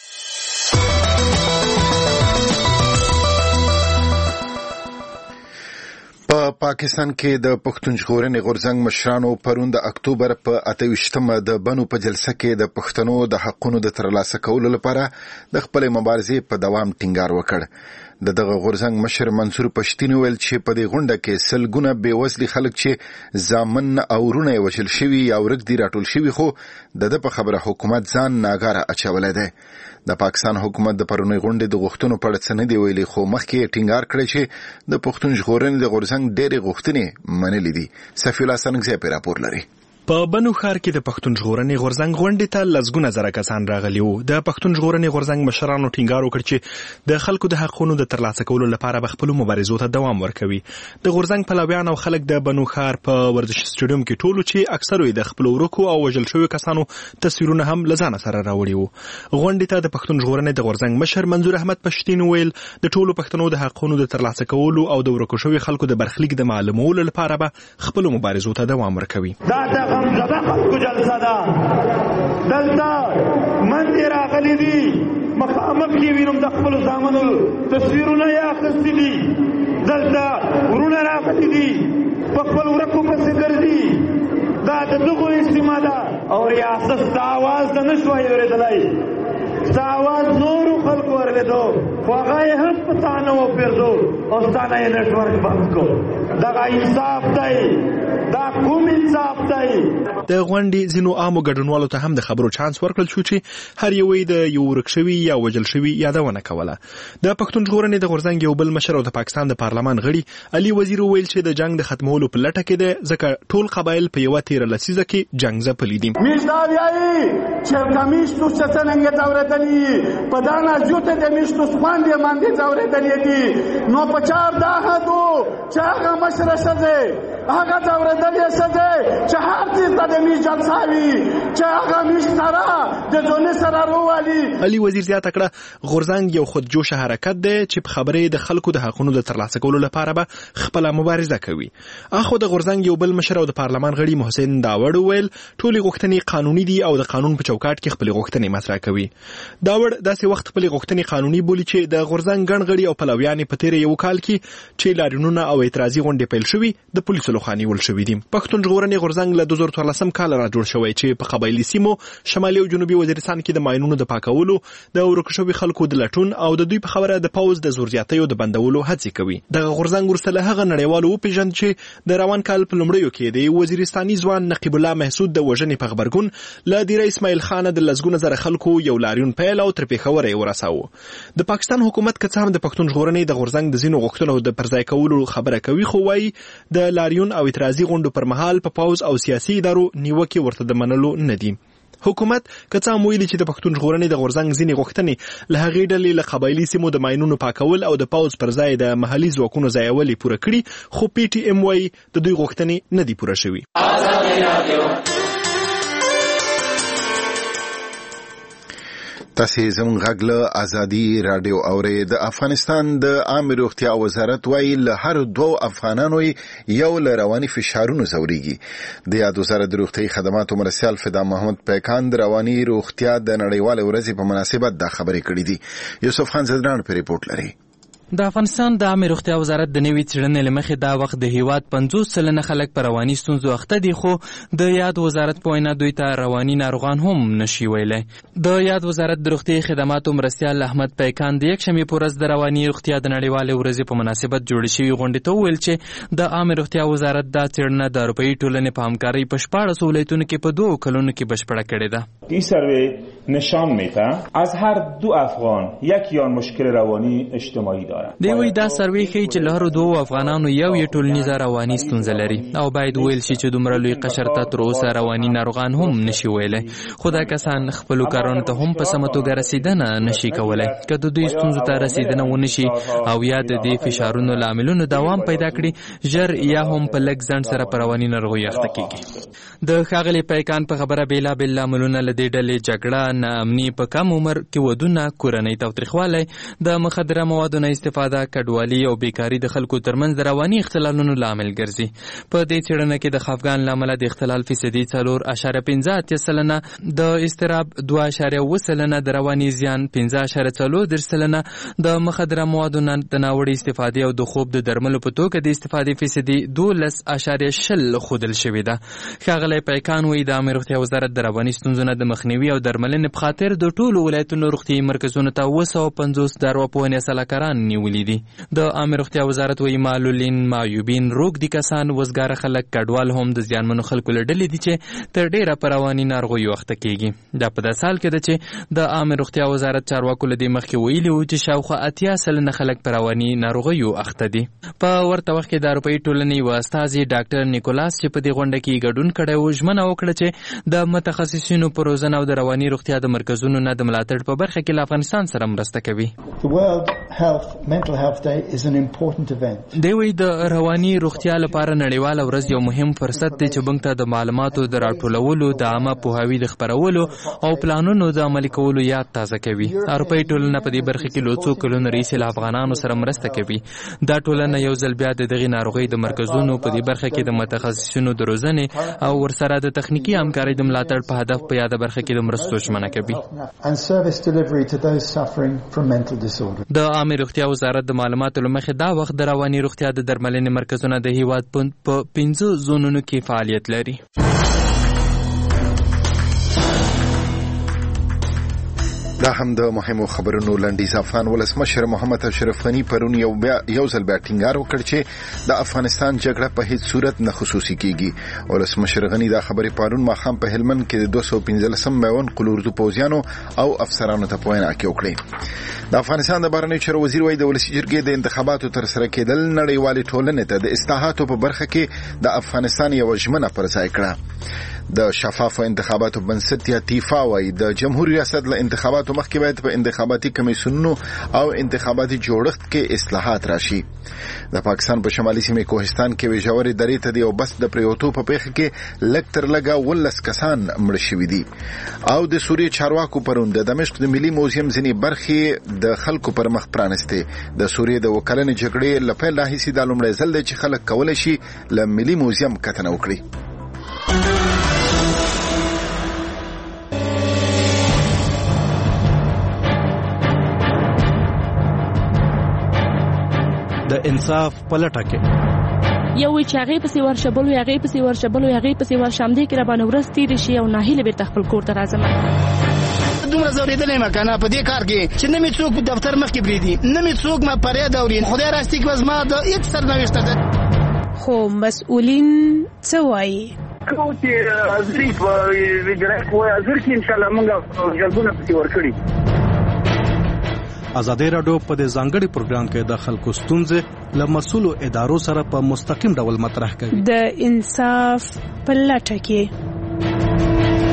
په پاکستان کې د پښتون ژغورنې غورځنګ مشرانو پرون د اکتوبر په اته ویشتمه د بنو په جلسه کې د پښتنو د حقونو د ترلاسه کولو لپاره د خپلې مبارزې په دوام ټینګار وکړ. د دغه غورځنګ مشر منصور پښتين ویل چې په دې غونډه کې سلګونه بېوزلي خلک چې ځامن او ورونه وشل شوي یا ورک دي راټول شوي خو د د په خبره حکومت ځان ناګاره اچولی دی. د پاکستان حکومت د پرونی غونډې د غوښتنو په اړه څه نه دی ویلي خو مخکې ټینګار کړی چې د پښتون ژغورنې د غورځنګ ډېرې غوښتنې منلې دي. صفي الله سنګزی په راپور لري. په بنو ښار کې د پښتون ژغورنې غورځنګ غونډې ته لسګونه زره کسان راغلي وو. د پښتون ژغورنې غورځنګ مشرانو ټینګار وکړ چې د خلکو د حقونو د ترلاسه کولو لپاره به خپلو مبارزو ته دوام ورکوي. د غورځنګ پلویان او خلک د بنو ښار په ورزش سټیډیوم کې ټولو چې اکثرو یې د خپلو ورکو او وژل شویو کسانو تصویرونه هم له ځانه سره راوړي وو. غونډې ته د پښتون ژغورنې د غورځنګ مشر منظور احمد پښتين ویل د ټولو پښتنو د حقونو د ترلاسه کولو او د ورکو شویو خلکو د برخلیک د معلومولو لپاره به خپلو مبارزو ته دوام ورکوي. دا غم زده خلکو جلسه ده دلته منډې راغلي دي مخامخ یې وینم د خپلو زامنو تصویرونه یې اخیستي دي دلته ورونه راغلي دي په خپل ورکو پسې ګرځي دا د دغو اجتماع ده او ریاست ستا اواز ته نه شوی اورېدلی ستا اواز نورو خلکو اورېدو خو هغه یې هم په تا نه وپېرزو او ستا نه یې نیټورک بند کړو دغه انصاف دی دا کوم انصاف دی د غونډې ځینو عامو ګډونوالو ته هم د خبرو چانس ورکړل شو چې هر یو یې د یو ورک شوي یا وژل شوي یادونه کوله. د پښتون ژغورنې د غورځنګ یو بل مشر او د پاکستان د پارلمان غړي علي وزیر وویل چې د جنگ د ختمولو په لټه کې ده ځکه ټول قبایل په یوه تیره لسیزه کې جنګ ځپلي دي. میش دا وایي چې کمیشتو څه څنګه ځورېدلي په دا ناجوته د میشتو خوندې باندې ځورېدلي دي نو په چار دا هدو چې هغه مشره ښځې هغه ځورېدلې ښځې چې هر څه ته د میش جلسه وي چې هغه میش سره د ځونې سره رووالي. علي وزیر زیاته کړه غورځنګ یو خودجوشه حرکت دی چې په خبرې د خلکو د حقونو د ترلاسه کولو لپاره به خپله مبارزه کوي. اخو د غورځنګ یو بل مشر او د پارلمان غړي محسن داوړ وویل ټولې غوښتنې قانوني دي او د قانون په چوکاټ کې خپلې غوښتنې مطرح کوي. داوړ داسې وخت خپلې غوښتنې قانوني بولي چې د غورځنګ ګڼ غړي او پلویان په تېره یو کال کې چې لاریونونه او اعتراضي غونډې پیل شوي د پولیسو لخوا نیول شوي دي. پښتون ژغورنې غورځنګ له دوه زره څوارلسم کاله را جوړ شوی چې په قبایلي سیمو شمالي او جنوبي وزیرستان کې د ماینونو د پاکولو د ورک شوي خلکو د لټون او د دوی په خبره د پوځ د زورزیاتیو د بندولو هڅې کوي. دغه غورځنګ وروسته له هغه نړیوالو وپېژند چې د روان کال په لومړیو کې د وزیرستاني ځوان نقیب الله محسود د وژنې په غبرګون له دیره اسماعیل خانه د لسګونه زره خلکو یو لاریون پیل او تر پېښوره یې ورساوه. د پاکستان حکومت که څه هم د پښتون ژغورنې د غورځنګ د ځینو غوښتنو د پرځای کولو خبره کوي خو وایي د لاریون او اعتراضي غونډو پر مهال په پوځ او سیاسي ادارو نیوکې ورته د منلو نه دي. حکومت که څه هم ویلي چې د پښتون ژغورنې د غورځنګ ځینې غوښتنې له هغې ډلې له قبایلي سیمو د ماینونو پاکول او د پوځ پر ځای د محلي ځواکونو ځایول یې پوره کړي خو پی ټي ایم وایي د دوی غوښتنې نه دي پوره شوي. تاسې زموږ غږ له ازادي راډیو اورئ. د افغانستان د عامې روغتیا وزارت وایي له هر دوو افغانانو یو له رواني فشارونو ځورېږي. د یاد وزارت د روغتیایي خدماتو مرستیال فدا محمد پیکان د رواني روغتیا د نړیوالې ورځې په مناسبت دا خبرې کړې دي. یوسف خان زدران په ریپورټ لري. د افغانستان د عامې روغتیا وزارت د نوې څېړنې له مخې دا وخت د هیواد پنځوس سلنه خلک په رواني ستونزو اخته دي خو د یاد وزارت په وینا دوی ته رواني ناروغان هم نشي ویلی. د یاد وزارت د روغتیایي خدماتو مرستیال احمد پیکان د یکشنبې په ورځ د رواني روغتیا د نړیوالې ورځې په مناسبت جوړې شوې غونډې ته وویل چې د عامې روغتیا وزارت دا څېړنه د اروپایي ټولنې په همکارۍ په شپاړسو ولایتونو کې په دوو کلونو کې بشپړه کړې ده. این سروی نشان میده از هر دو افغان یک یا مشکل روانی اجتماعی دارند. دی وی دا سروی ښیي چې له هرو دوو افغانانو یو یې ټولنیزه رواني ستونزه لري او باید ویل شي چې دومره لوی قشر ته تر اوسه رواني ناروغان هم نشي ویلی خو دا کسان خپلو کارونو ته هم په سمه توګه رسیدنه نشي کولی. که د دوی ستونزو ته رسیدنه ونه شي او یا د دې فشارونو له عاملونو دوام پیدا کړي ژر یا هم په لږ ځنډ سره په رواني ناروغیو اخته کېږي. د ښاغلي پیکان په خبره بېلابېل لاملونه له دې ډلې جګړه، ناامني، په کم عمر کې ودونه، کورنۍ تاوتریخوالی، د مخدره موادو نه استفاده، کډوالي او بیکاري د خلکو ترمنځ د رواني اختلالونو لامل ګرځي. په دې څېړنه کې د خفګان له امله د اختلال فیصدي څلور اعشاریه پنځه اتیا سلنه، د اضطراب دوه اعشاریه اووه سلنه، د رواني زیان پنځه اعشاریه څلور دېرش سلنه، د مخدره موادو نه د ناوړې استفادې او د خوب د درملو په توګه د استفادې فیصدي دولس اعشاریه شل ښودل شوې ده. ښاغلی پیکان وایي د عامې روغتیا وزارت د رواني ستونزو نه د مخنیوي او درملنې په خاطر د ټولو ولایتونو روغتیایي مرکزونو ته اووه سوه پنځوس د ارواپوهنې سلاکاران نیولي دي. د عامې روغتیا وزارت وایي معلولین، معیوبین، روږدي کسان، وزګاره خلک، کډوال هم د زیانمنو خلکو له ډلې دي چې تر ډېره په رواني ناروغیو اخته کېږي. دا په داسې حال کې ده چې د عامې روغتیا وزارت چارواکو له دې مخکې ویلي وو چې شاوخوا اتیا سلنه خلک په رواني ناروغیو اخته دي. په ورته وخت کې د اروپایي ټولنې یوه استازي ډاکټر نیکولاس چې په دې غونډه کې ګډون کړی و ژمنه وکړه چې د متخصصینو په روزنه او د رواني روغتیا د مرکزونو نه د ملاتړ په برخه کې له افغانستان سره مرسته کوي. The World Health Mental Health Day is an important event. دی وی د رواني روغتیا لپاره نړیواله ورځ یو مهم فرصت دی چې موږ ته د معلوماتو د راټولولو، د عامه پوهاوي د خپرولو او پلانونو د عملي کولو یاد تازه کوي. اروپایي ټولنه په دې برخه کې له څو کلونو راهیسې له افغانانو سره مرسته کوي. دا ټولنه یو ځل بیا د دغې ناروغۍ د مرکزونو په دې برخه کې د متخصصینو د روزنې او ورسره د تخنیکي همکارۍ د ملاتړ په هدف په یاده برخه کې د مرستو ژمنه کوي. And service delivery to those suffering from mental disorder. د عامه روغتیا وزارت د معلوماتو لمخې دا وخت د رواني روغتیا د درملنې مرکزونه د هیواد په پنځه زونونو کې فعالیت لري. دا هم د مهمو خبرونو لنډیز. افغان ولسمشر محمد اشرف غنی پرون یو بیا یو ځل بیا ټینګار وکړ چې د افغانستان جګړه په هیڅ صورت نه خصوصي کیږي. ولسمشر غنی دا خبرې پرون ماښام په هلمند کې د دوه سوه پنځلسم میون قلوردو پوځیانو او افسرانو ته په وینا کې وکړې. د افغانستان د بهرنیو چارو وزیر وايي د ولسي جرګې د انتخاباتو ترسره کېدل نړیوالې ټولنې ته د اصلاحاتو په برخه کې د افغانستان یوه ژمنه پر ځای کړه. د شفافو انتخاباتو بنسټ یا تیفا وايي د جمهوریت ریاست له انتخاباتو مخکې باید په انتخاباتي کمیسیونونو او انتخاباتي جوړښت کې اصلاحات راشي. د پاکستان په شمالي سیمې کوهستان کې ویژورې درې ته دی او بس د پریوتو په پیښه کې لږ تر لږه ولس کسان مړه شوي دي. او د سوریې چارواکو پرون د دمشق د ملي موزیم ځینې برخې د خلکو پر مخ پرانستې. د سوریې د وکلنې جګړې له پیل راهیسې دا لومړی ځل دی چې خلک کولی شي له ملي موزیم کتنه وکړي. د انصاف پلټه کې یو وی چې هغه پسې ورشبل وي هغه پسې ورشبل وي هغه پسې ورشم دي کې را باندې ورس تیر شي او ناهیله به خپل کور ته راځم. دومره زوریدلې ما کنه په دې کار کې چې نه می څوک په دفتر مخ کې بریدي نه می څوک ما پرې دورین خدای راستي کې ما د هیڅ سرنوشت ده. خو مسؤلین څه وایي؟ کوم چې ازری په ویډرک وای ازر کې ان شاء الله موږ جلبونه پسې ورکړي. ازادي راډیو په دې ځانګړي پروګرام کې د خلکو ستونزې له مسؤلو ادارو سره په مستقیم ډول مطرح کوي. د انصاف په لټه کې.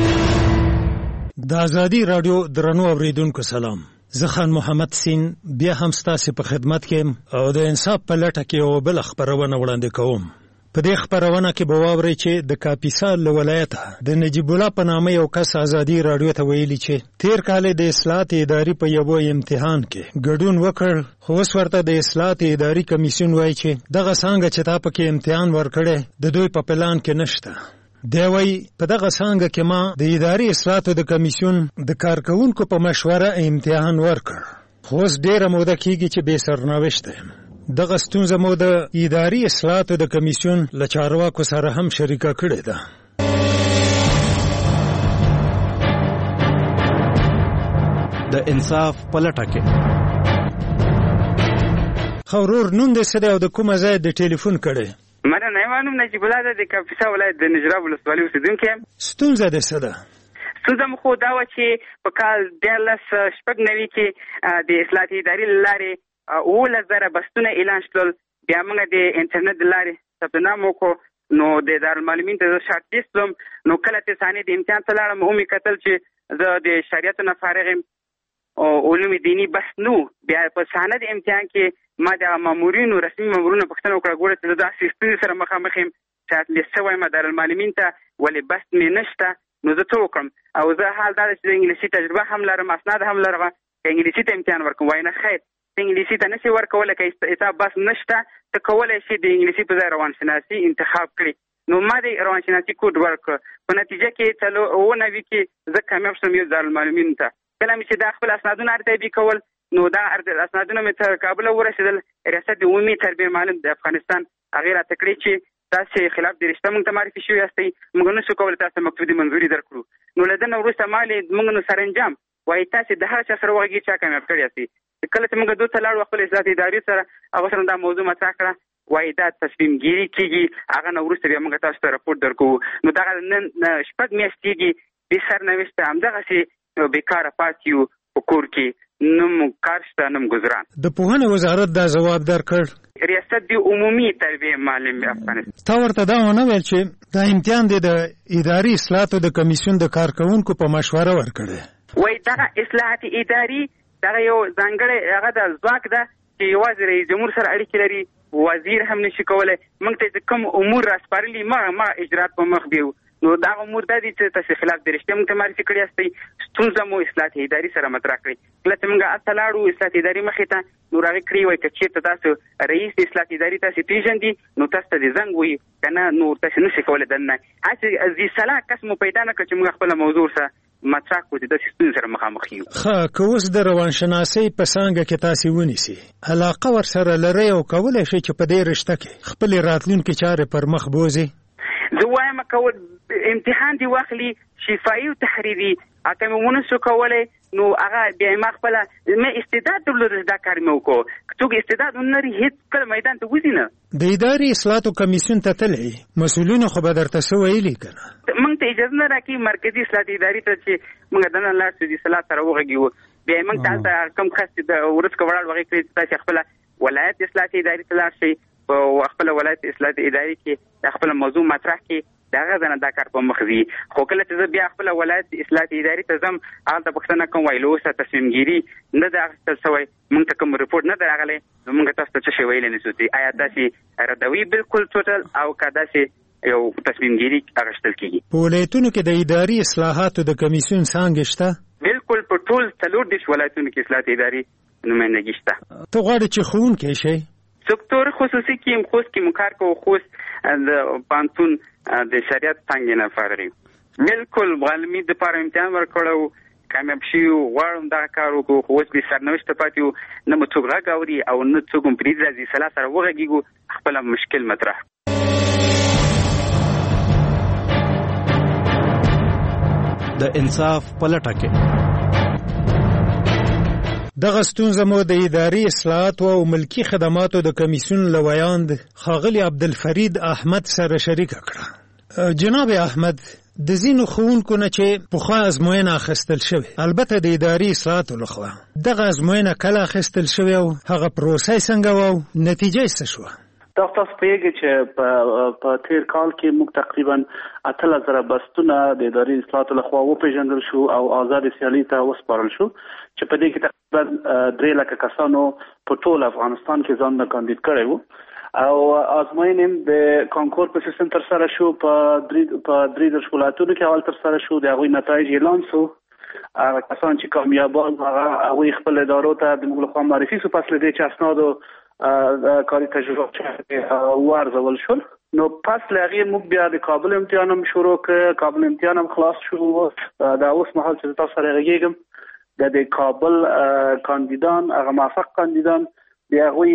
د ازادي راډیو درنو اوریدونکو سلام. زه خان محمد سین بیا هم ستاسو په خدمت کې او د انصاف په لټه کې یو بل خبرونه وړاندې کوم. په دې خبرونه کې به واورئ چې د کاپیسا له ولایته د نجیب الله په نامه یو کس ازادي راډیو ته ویلي چې تیر کال د اصلاحات اداري په یو امتحان کې ګډون وکړ، خو اوس ورته د اصلاحات اداري کمیسیون وایي چې دغه څنګه چې تا پکې امتحان ورکړی د دوی په پلان کې نشته. دی وایي په دغه څنګه کې ما د اداري اصلاحاتو د کمیسیون د کارکونکو په مشوره امتحان ورکړ، خو اوس ډېره موده کېږي چې بې سرنوشته یم. دغه ستونزه مو د اداري اصلاحاتو د کمیسیون له چارواکو سره هم شریکه کړې ده. د انصاف په لټه کې خورور نوم دې څه دی او د کومه ځای د ټلیفون کړی؟ مننه. یې نوم نجیب الله دی د کاپیسا ولایت د نجراب ولسوالۍ اوسېدونکی یم. ستونزه دې څه ده؟ ستونزه مو خو دا وه چې په کال دیارلس شپږ نوي کې د اصلاحات اداري له لارې اوولس زره بستونه اعلان شول. بیا موږ د انټرنیټ د لارې ثبت نام وکړو نو د دارالمعلمین ته زه شارټ لیست شوم. نو کله چې ثاني د امتحان ته لاړم ومې کتل چې زه د شریعتو نه فارغ یم او علوم دیني بس نو. بیا په سند امتحان کې ما د مامورینو رسمي مامورینو پوښتنه وکړه ګوره چې زه داسې ستونزې سره مخامخ یم شارټ لیست شوی یم دارالمعلمین ته ولې بس مې نشته. نو زه څه وکړم؟ او زه حال دا چې د انګلیسي تجربه هم لرم، اسناد هم لرم، که انګلیسي ته امتحان ورکړم. وایي نه خیر انګلیسي ته نشي ورکولی، که حساب بس نشته ته کولی شي د انګلیسي په ځای روانشناسي انتخاب کړي. نو ما د روانشناسي کوډ ورکړ. په نتیجه کې څلو اووه نوي کې زه کامیاب شوم یو دارالمعلمینو ته. کله مې چې دا خپل اسنادونه ارتبي کول نو دا اسنادونه مې تر کابل ورسېدل. ریاست د عمومي تربیې معلم د افغانستان هغې راته کړې چې تاسې خلاف د رشته موږ ته معرفي شوي یاستئ، موږ نشو کولی تاسو مکتوبي منظوري درکړو. نو له دې نه وروسته ما موږ نو سرانجام وایي تاسې د هر چا سره وغږېږئ چا کامیاب کړی یاستئ. کله چې موږ دوی ته لاړو خپل اصلاحات اداري سره هغه سره دا موضوع مطرح کړه، وایي دا تصمیم ګیري کېږي، هغه نه وروسته بیا موږ تاسو ته راپورټ درکوو. نو دغه نن شپږ میاشتې کېږي بې سرنوشته همدغسې بېکاره پاتې یو په کور کې، نه مو کار شته نه مو ګزران. د پوهنې وزارت دا ځواب درکړ؟ ریاست د عمومي تربیې معلم افغانستان. تا ورته دا ونه ویل چې دا امتحان دی د اداري اصلاحاتو د کمیسیون د کارکونکو په مشوره ورکړی؟ وایي دغه اصلاحات اداري دغه یو ځانګړی هغه د ځواک ده چې یوازې رئیس جمهور سره اړیکې لري وزیر هم نشي کولای. موږ ته کوم امور راسپارلي ما ما اجرات په مخ بیو نو دا امور د دې چې تاسو خلاف درشته موږ ته معرفي کړی استئ ستونزه مو اصلاحات اداري سره مطرح کړی. کله چې موږ اصلاړو اصلاحات اداري مخې ته نو راغی کړی وای چې تاسو رئیس اصلاحات اداري تاسو پیژندي نو تاسو ته ځنګ وي کنه نو تاسو نشي کولای دنه اسی ازي صلاح قسم پیدا نه کړ چې موږ خپل موضوع سره مطرح کوو د ستونزې سره مخامخ یو. ښه که اوس د روانشناسۍ په څانګه کې تاسو ونیسي علاقه ورسره لرئ او کولی شئ چې په دې رشته کې خپلې راتلونکې چارې پر مخ بوځئ. زه وایم که امتحان دی واخلي شفایي او تحریري اته مې ونه شو کولی نو هغه بیا ما خپل مې استعداد درلود دا کار مې وکړو. که څوک استعداد ونه لري هېڅ کله میدان ته وځي نه. د اداري اصلاحاتو کمیسیون ته تلئ مسؤلینو خو به درته څه ویلي که نه؟ موږ ته اجازه نه راکوي مرکزي اصلاحات اداري ته چې موږ دننه لاړ شو د اصلاحات سره وغږیږو. بیا موږ ته هلته کوم کس چې د ورځ که وړاړ وغږ کړي چې تاسې خپله ولایت اصلاحات اداري ته لاړ شئ په خپله ولایت اصلاحات اداري کې خپله موضوع مطرح کړي د هغه ځنه دا کار په مخ وي. خو کله چې زه بیا خپله ولایت اصلاحات اداري ته ځم هلته پوښتنه کوم وایي له اوسه تصمیم ګیري نه ده اخیستل شوی موږ ته کوم رپورټ نه ده راغلی نو موږ تاسو ته څه شی ویلی نه شو چې آیا داسې ردوي بالکل ټوټل او که داسې یو تصمیم ګیري اخیستل کېږي. په ولایتونو کې د اداري اصلاحاتو د کمیسیون څانګې شته؟ بالکل په ټول څلور دېرش ولایتونو کې اصلاحات اداري نمایندګي شته. ته غواړې چې ښوونکی شئ؟ سکتور خصوصي کې خوست کې مکار کو خوست د پانتون د شریعت څنګه نه فارغ بالکل غالمی د پاره امتحان ورکړو کامیاب شي غواړم دا کار وکړو خو اوس به سرنوشت پاتیو نه مو څوک راګوري او نه څوک هم پرې ځي سلا سره وغږیږو خپل مشکل مطرح. د انصاف پلټه کې دغه ستونزه مو د اداري اصلاحاتو او ملکی خدماتو د کمیسیون لویاند ښاغلي عبدالفرید احمد سره شریکه کړه. جناب احمد د ځینو ښوونکو نه چې پخوا ازموینه اخیستل شوې البته د اداري اصلاحاتو لخوا دغه ازموینه کله اخیستل شوې او هغه پروسه یې څنګه وه او نتیجه یې څه شوه؟ تاسو تاسو پوهیږئ چې په تیر کال کې موږ تقریبا اتلس زره بستونه د اداري اصلاحاتو لخوا وپېژندل شو او آزاد سیالۍ ته وسپارل شو چې په دې کې تقریبا درې لکه کسانو په ټول افغانستان کې ځانونه کاندید کړی وو او ازموینې هم د کانکور په سیستم ترسره شو په درې په درې دېرش ولایتونو کې اول ترسره شو د هغوی نتایج اعلان شو. هغه کسان چې کامیابان هغه هغوی خپل ادارو ته د موږ لخوا معرفي شو پس له دې چې اسنادو کاري تجربه وارزول شول. نو پس له هغې موږ بیا د کابل امتحان هم شروع کړ کابل امتحان هم خلاص شو. دا اوس مهال چې تاسو سره غږیږم د د کابل کاندیدان هغه موفق کاندیدان د هغوی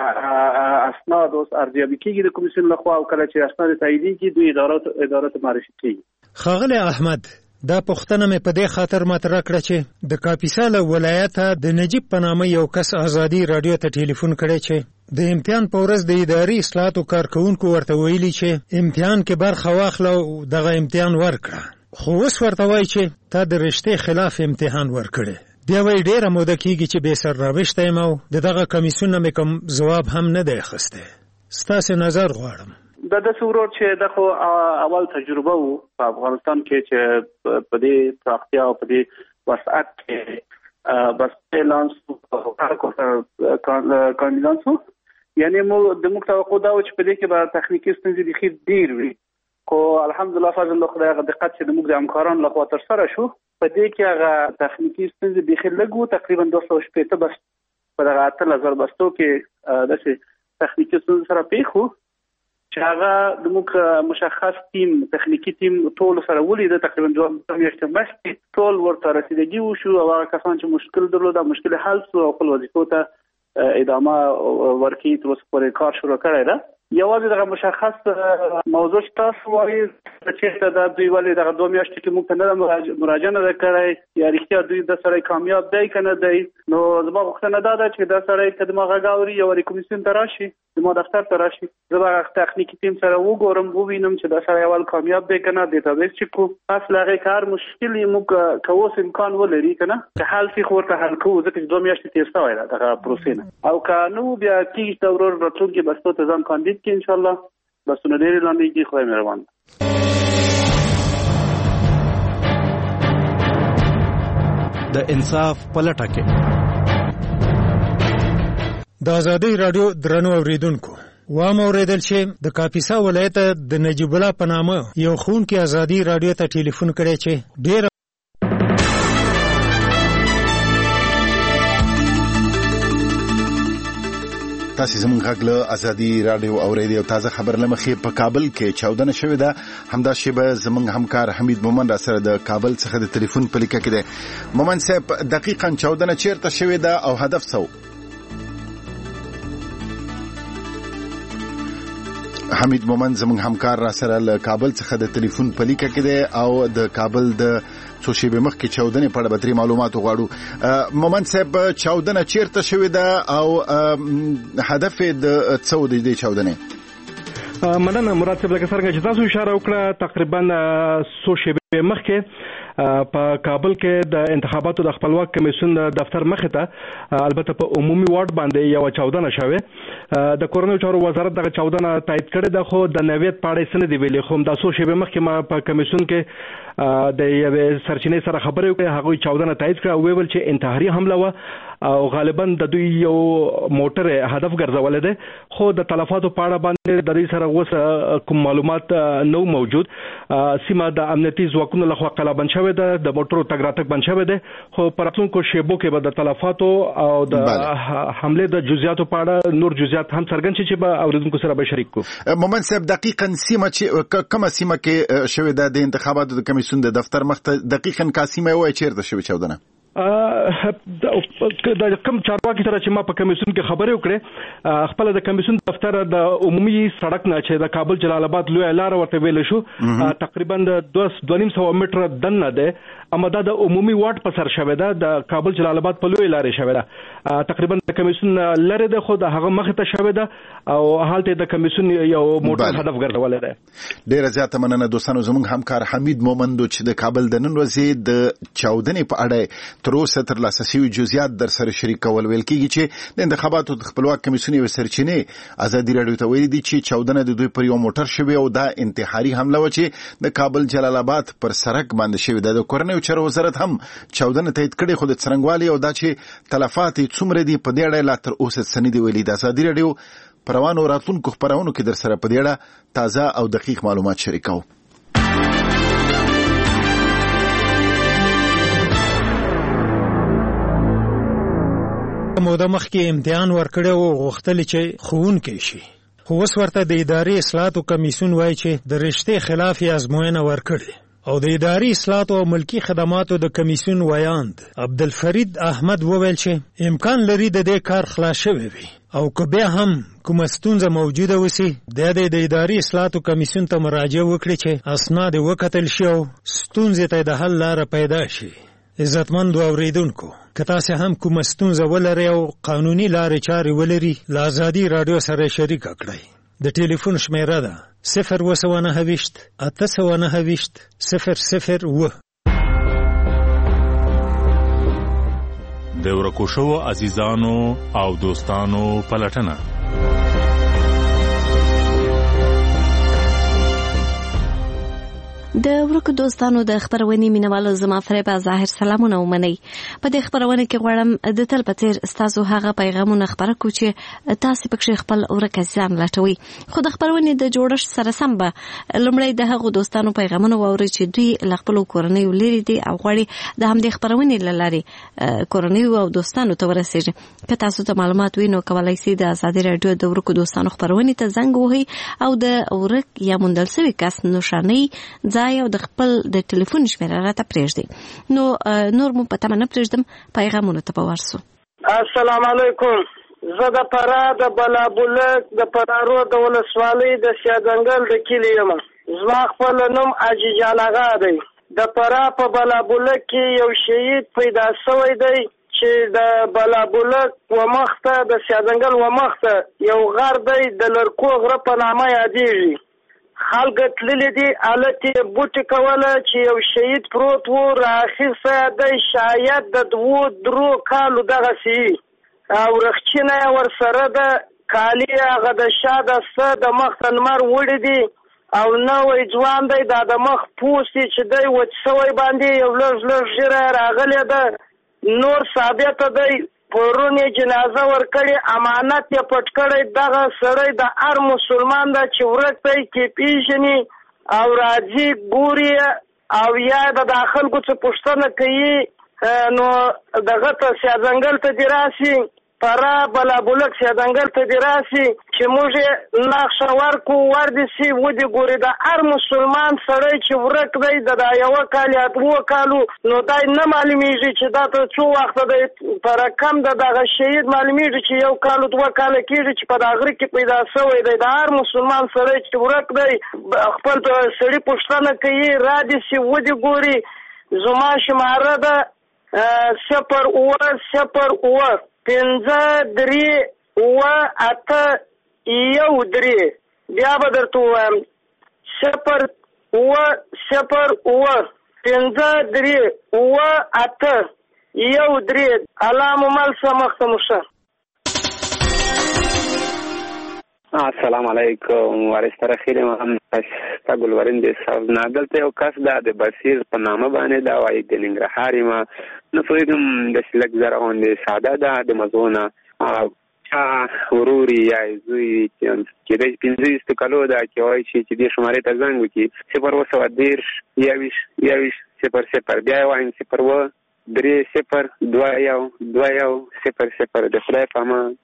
اسناد اوس ارزیابي کېږي د کمیسیون لخوا او کله چې اسناد تاییدېږي دوی ادارو ادارو ته معرفي کېږي. ښاغلی احمد دا پوښتنه مې په دې خاطر مطرح کړه چې د کاپیسا له ولایته د نجیب په نامه یو کس ازادي راډیو ته ټلیفون کړی چې د امتحان په ورځ د اداري اصلاحاتو کارکوونکو ورته ویلي چې امتحان کې برخه واخله او دغه امتحان ورکړه خو اوس ورته وایي چې تا د رشتې خلاف امتحان ورکړی. بیا وایي ډېره موده کېږي چې بې سرنوشته یم او د دغه کمیسیون نه مې کوم ځواب هم نه دی اخیستی. ستاسې نظر غواړم. د داسې ورور چې د خو اول تجربه وو په افغانستان کې چې په دې پراختیا او په دې وسعت کې بس اعلان شو کاندیدان شو یعنی مو د موږ توقع دا و چې په دې کې به تخنیکي ستونزې بیخي ډېر وي خو الحمدلله فضل الله خدای هغه دقت چې د موږ د همکارانو لخوا ترسره شو په دې کې هغه تخنیکي ستونزې بیخي لږ وو تقریبا دوه سوه شپېته بس په دغه اتلس زره بستو کې داسې تخنیکي ستونزې سره پېښ وو چې هغه د موږ مشخص ټیم تخنیکي ټیم ټول سره ولیده تقریبا دوه میاشتې مخکې ټول ورته رسیدګي وشو او هغه کسان چې مشکل درلود مشکل حل شو او خپل وظیفو ته ادامه ورکړي تر اوسه پورې کار شروع کړی ده. یوازې دغه مشخص موضوع چې تاسو وایي چې دا دوی ولې دغه دوه میاشتې کې موږ ته نه مراجعه نه ده کړی یا رښتیا دوی دا سړی کامیاب دی که نه دی نو زما غوښتنه دا ده چې دا سړی که زما غږ اوري یا ورې کمیسیون ته راشي زما دفتر ته راشي زه به هغه تخنیکي ټیم سره وګورم ووینم چې دا سړی اول کامیاب دی که نه ډیټابیس چک کړو پس له هغې که هر مشکل یې موږ که اوس امکان ولري که نه که حل شي خو ورته حل کوو ځکه چې دوه میاشتې تېر شوی ده دغه پروسې نه او که نه بیا کېږي چې د ورور راتلونکي بستو ته ځان کاندید کې انشاءالله بسونه ډېرې لاندې کېږي خدای مهربان د انصاف پلټه کې د ازادي رادیو درنو اوریدونکو وام اوریدل چې د کاپیسا ولایت د نجیب الله په نامه یو ښوونکی ازادي رادیو ته ټلیفون کړی چې ډېر تاسو زموږ غږ له ازادي رادیو اوریدي او تازه خبر لمخې په کابل کې چاودنه شوې ده. همدا شیبه زموږ همکار حمید مومن را سره د کابل څخه د ټلیفون په لیکه کې ده. مومن صاحب دقیقاً چاودنه چیرته شوې ده او هدف څه و؟ حمید مومن زموږ همکار را سره له کابل څخه د ټلیفون په لیکه کې ده او د کابل د څو شیبې مخکې چاودنې په اړه به معلومات وغواړو. مومن صاحب چاودنه چیرته شوې ده او هدف د څه و د دې چاودنې؟ مننه مراد صاحب، لکه څنګه چې تاسو اشاره وکړه تقریبا څو شیبې مخکې په کابل کې د انتخاباتو د خپلواک کمیسیون دفتر مخې ته البته په عمومي وارډ باندې یو چاودنه شوې. د کورنیو چارو وزارت دغه چاودنه تایید کړې ده، خو د نوید په اړه څه نه دی ویلي. خو د څو شیبې مخکې ما په کمیسیون کې د یوې سرچینې سره خبرې وکړې، هغوی چاودنه تایید کړه او ویل چې انتحاري حمله وه او غالبا د دوی یو موټر هدف ګرځولې ده، خو د تلفاتو په اړه باندې د دې سره اوس کوم معلومات نو موجود. سیمه د امنیتي ځواکونو لخوا قلابند شوې ده، د موټرو تګ راتګ بند شوی دی، خو په راتلونکو شیبو کې به د تلفاتو او د حمله د جزئیاتو په اړه نور جزئیات هم څرګند شي چې به اوریدونکو سره به شریک کړو. مومن صاحب دقیقاً سیمه چې کومه سیمه کې شوې ده د انتخاباتو د کمیسیون د دفتر مخته دقیقاً کاسیمه وایي چیرته شوې چاودنه؟ د کم چارواکي سره چې ما په کمیسیون کې خبرې وکړې، خپل د کمیسیون دفتر د عمومي سړک نه چې د کابل جلال آباد لوی لار ورته ویل شو تقریبا د دوه نیم سوه متره دننه ده، اما دا د عمومي واټ په سر شوې ده، د کابل جلال آباد په لوی لارې شوې ده. تقریبا د کمیسیون لاره ده، خو د هغه مخ ته شوې ده او حالت د کمیسیون یو موټر هدف ګرځولې ده. ډیره زیاته مننه دوستانو. زموږ همکار حمید مومن چې د کابل د نن ورځې د چاودنې په اړه تر اوسه ترلاسه شوي جزئیات در سره شریکول. ویل کېږي چې د انتخاباتو د خپلواک کمیسیون یوې سرچینې ازادي راډیو ته ویلي دي چې چاودنه د دوی پر یو موټر شوې او دا انتحاري حمله وه چې د کابل جلال آباد پر سړک باندې شوې ده. د کورنیو چارو وزارت هم چاودنه تایید کړې، خو د څرنګوالي او دا چې تلفات یې څومره دي په دې اړه لا تر اوسه څه نه دي ویلي. د ازادي راډیو په روانو راتلونکو خپرونو کې در سره په دې اړه تازه او دقیق معلومات شریکوو. موده مخکې امتحان ورکړی و، غوښتل چې ښوونکی شي، خو اوس ورته د اداري اصلاحاتو کمیسیون وایي چې د رشتې خلاف یې ازموینه ورکړې. او د اداري اصلاحاتو او ملکی خدماتو د کمیسیون ویاند عبدالفرید احمد وویل چې امکان لري د دې کار خلاص شوی وي او که بیا هم کومه ستونزه موجوده وسی د د اداري اصلاحاتو کمیسیون ته مراجعه وکړي چې اسناد وکتل شي او ستونزې ته د حل لاره پیدا شي. عزتمندو اوریدونکو، که تاسو هم کومه ستونزه ولرئ او قانوني لارې چارې ولري، له ازادي راډیو سره شریک کړئ. د ټلیفون شمیره ده صفر اوه سوه نهه ویشت اته سوه نهه ویشت صفر صفر اوه. د ورکو شوو عزیزانو او دوستانو پلټنه. د ورکو دوستانو د خبرونې مینوالو زما فریبه ظاهر سلامونه ومنئ. په دې خبرونه کې غواړم د تل په څیر ستاسو هغه پیغامونه خبره کړو چې تاسو پکې خپل ورک عزیزان لټوي، خو د خبرونې د جوړښت سره سم به لومړی د هغو دوستانو پیغامونه واورئ چې دوی له خپلو کورنیو لرې دي او غواړي د همدې خبرونې له لارې کورنیو او دوستانو ته ورسیږي. که تاسو ته معلومات وي نو کولی شئ د ازادي راډیو د ورکو دوستانو خبرونې ته زنګ ووهئ او د ورک یا موندل شوي کس نښانۍ او د خپل د ټلیفون شمیره راته پرېږدئ. نو نور مو په تمه نه پرېږدم، پیغامونو ته به ورسو. السلام علیکم. زه د فراه د بلابلک د فرارو د ولسوالۍ د سیاځنګل د کلي یم. زما خپل نوم حاجي جان اغا دی. د فراه په بلابلک کې یو شهید پیدا شوی دی چې د بلابلک و مخته د سیاځنګل و مخته یو غر دی د لرکو غره په نامه یادېږي. خلک تللی دي هلته بوټي کوله چې یو شهید پروت و، راخیسته دی شاید د دوو درو کالو دغسې او رخچینه یې ورسره ده، کالي هغه د شا دسته د مخ ته لمر وړي دي او نوی ځوان دی، دا د مخ پوستې چې دی وچ سوی باندې یو لږ لږ ژیره راغلی ده، نور ثابته دی پرون یې جنازه ورکړې امانت یې پټ کړی. دغه سړی د هر مسلمان دا چې ورک دی کې پیژني او راځي ګوري او یا د خلکو څه پوښتنه کوي نو دغه ته سیاځنګل ته دې راسي پرا بلا بولک سیاځنګل ته دې راسي چې موږ یې نقشه ورکو ور دې سي ودې ګوري د هر مسلمان سړی چې ورک دی د دا یوه کال یا دوه کالو نو دا نه معلومیږي چې دا ته څو وخته دی په رقم د دغه شهید معلومیږي چې یو کال دوه کاله کېږي چې په دا غره کې پیدا شوی دی. د هر مسلمان سړی چې ورک دی خپل سړي پوښتنه کوي را دې سي ودې ګوري. زما شماره ده صفر اوه صفر اوه پنځه درې اوه اته یو درې. بیا به درته ووایم صفر اوه صفر اوه پنځه درې اوه اته یو درې. الله مو مل شه مخته مو شه. السلام علیکم وارستره خیلی هم ستا ګلورین د صاحب نه دلته یو کس دا د بصیر په نامه باندې دا وایي د ننګرهار یم نه پوهېږم داسې لږ زره غوندې ساده ده د مزغو نه چا ورور یا زوی کېدای شي پنځه ویشتو کالو ده چې وایي شي چې دې شمارې ته زنګ وکړي صفر اوه سوه دېرش یوویشت یوویشت صفر صفر. بیا یې وایم صفر اوه درې صفر دوه یو دوه یو صفر صفر. د خدای په امان.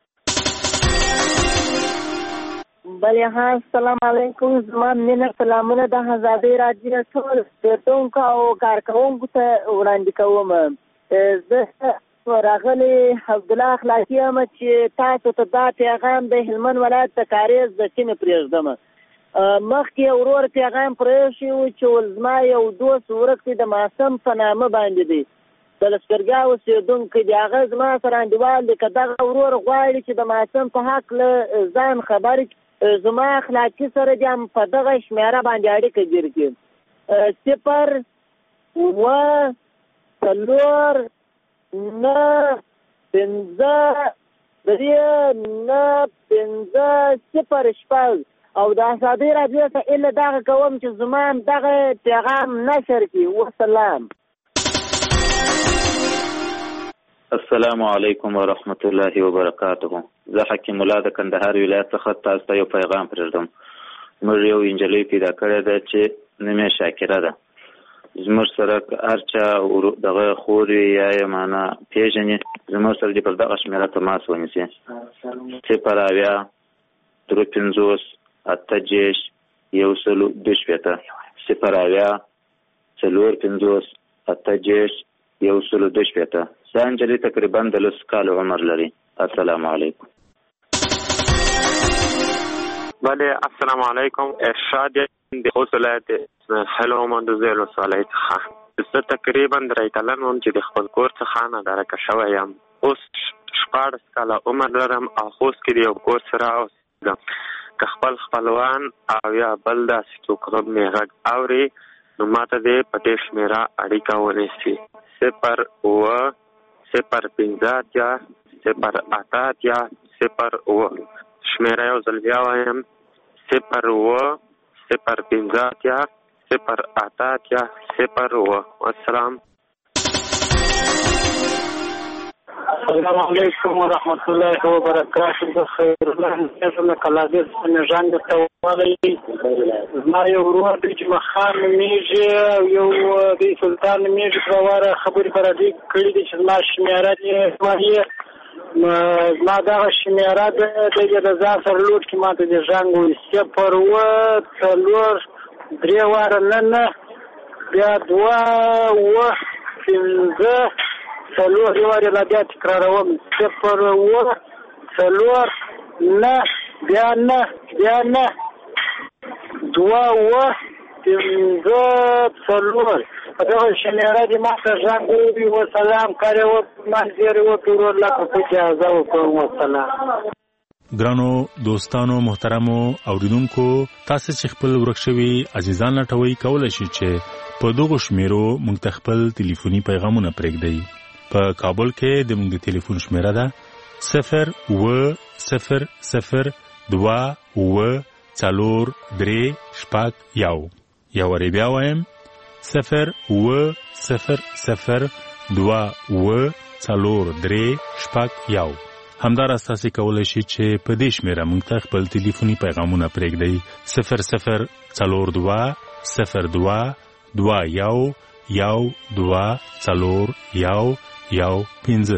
بله ها السلام علیکم. زما مینه سلامونه د آزادۍ راډیو ټول پیرودونکو او کارکوونکو ته وړاندې کوم. زه راغلی عبدالله اخلاقي یم چې تاسو ته دا پیغام د هلمند ولایت د کاریز د سیمې پرېږدم. مخکې ورور پیغام پرېښی و چې زما یو دوست ورک دی د معصم په نامه باندې دی د لښکرګاه اوسېدونکی دی. هغه زما سره انډیوال دی. که دغه ورور غواړي چې د معصم په حق له ځان خبر زما اخلاقي سره دې هم په دغه شمېره باندې اړیکه جوړ کړي. صفر اوه څلور نه پنځه درې نه پنځه صفر شپږ. او د آزادۍ راډیو ته ایله دغه کوم چې زما هم دغه پیغام نشر کړي. وسلام. السلام علیکم ورحمت الله وبرکاته. زه حکیم الله د کندهار ولایت څخه تاسو ته یو پیغام پرېږدم. موږ یو نجلۍ پیدا کړې ده چې نوم یې شاکره ده. زموږ سره هر چا دغه خور یا یې معنا پېژني زموږ سره دې پر دغه شمېره تماس ونیسي. صفر اویا درې پنځوس اته دېرش یو سلو دوه شپېته. صفر اویا څلور پنځوس اته دېرش یو سلو دوه شپېته. دا نجلۍ تقریبا د لس کالو عمر لري. السلام علیکم. بله السلام علیکم. ارشاد د خوست ولایت هلو مندوزیل ولسوالۍ څخه. زه تقریبا درې کلن وم چې د خپل کور څخه نادرکه شوی یم. اوس شپاړس کاله عمر لرم او خوست کې د یو کور سره اوسېږم. که خپل خپلوان او یا بل داسې څوک غږ مې غږ اوري نو ماته دې په دې شمېره اړیکه ونیسي. صفر اوه صفر پنځه اتیا صفر اته اتیا صفر اوه. شمېره یو ځل بیا وایم صفر اوه صفر پنځه اتیا صفر اته اتیا صفر اوه. والسلام. السلام علیکم ورحمت الله وبرکاته. بخیر الله زما کلاګر څنګه ځان ته وغلی. زما یو ورور دی چې مخان نومیږي او یو دی سلطان نومیږي. په واره خبرې پر دې کړي دي چې زما شمېره دې وایي. زما دغه شمېره د د ځان سره لوټ کې ماته دې ژنګ وایي. صفر اوه څلور درې واره نه نه بیا دوه اوه پنځه څلور یوارې لا بیا تکراروم. صفر اوه څلور نه بیا نه بیا نه دوه اوه پنځه څلور. په دغه شمېره دې ما ته غږ ووي. وسلام. کار یې وکړو ما زیرې وکړو ورور لکه په اجازه وکړم. وسلام. ګرانو دوستانو محترمو اوریدونکو تاسو چې خپل ورک شوي عزیزان لټوي کولای شئ چې په دغه شمیرو موږ ته خپل ټلیفوني پیغامونه پرېږدئ. په کابل کې د موږ د ټلیفون شمیره ده صفر اوه صفر صفر دوه اوه څلور درې شپږ یو. یو وارې بیا وایم صفر اوه صفر صفر دوه اوه څلور درې شپږ یو. همداراز تاسو کولی شئ چې په دې شمیره موږ ته خپل ټلیفوني پیغامونه پرېږدئ. صفر صفر څلور دوه صفر دوه دوه یو یو دوه څلور یو یو پنځه.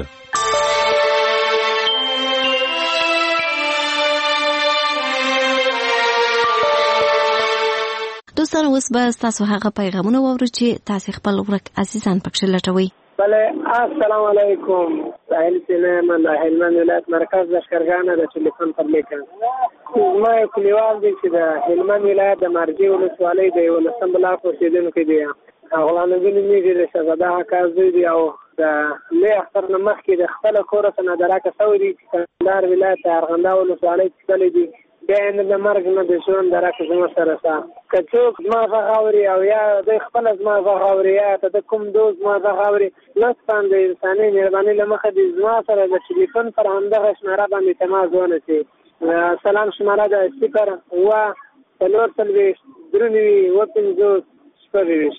دوستان اوس به تاسو هغه پیغامونه واورئ چې تاسو خپل ورک عزیزان پکښې لټوئ. بله السلام علیکم. ساحل سینه من د هلمند ولایت مرکز لښکرګانه د ټلیفون پر لیکل. زما یو کلیوال دی چې د هلمند ولایت د مارجې ولسوالۍ د یولسم بلاک اوسېدونکی دی. غلام نبي نومېږي، د شهزاده حکا زوی دی او د لوی اختر نه مخکې د خپله کوره څه نه درکه شوی دی چې کندهار ولایت د ارغنده ولسوالۍ څکلی دی. بیا یې نه د مرګ نه د ژوند درکه زما سره شته. که څوک زما غږ اوري او یا دوی خپله زما غږ اوري یا ته د کوم دوست زما غږ اوري، لطفا د انساني مهربانۍ له مخه د زما سره د ټلیفون پر همدغه شماره باندې تماس ونیسي. سلام شماره ده صفر اوه څلور څلوېښت درې نوي اووه پنځوس شپږ ویشت.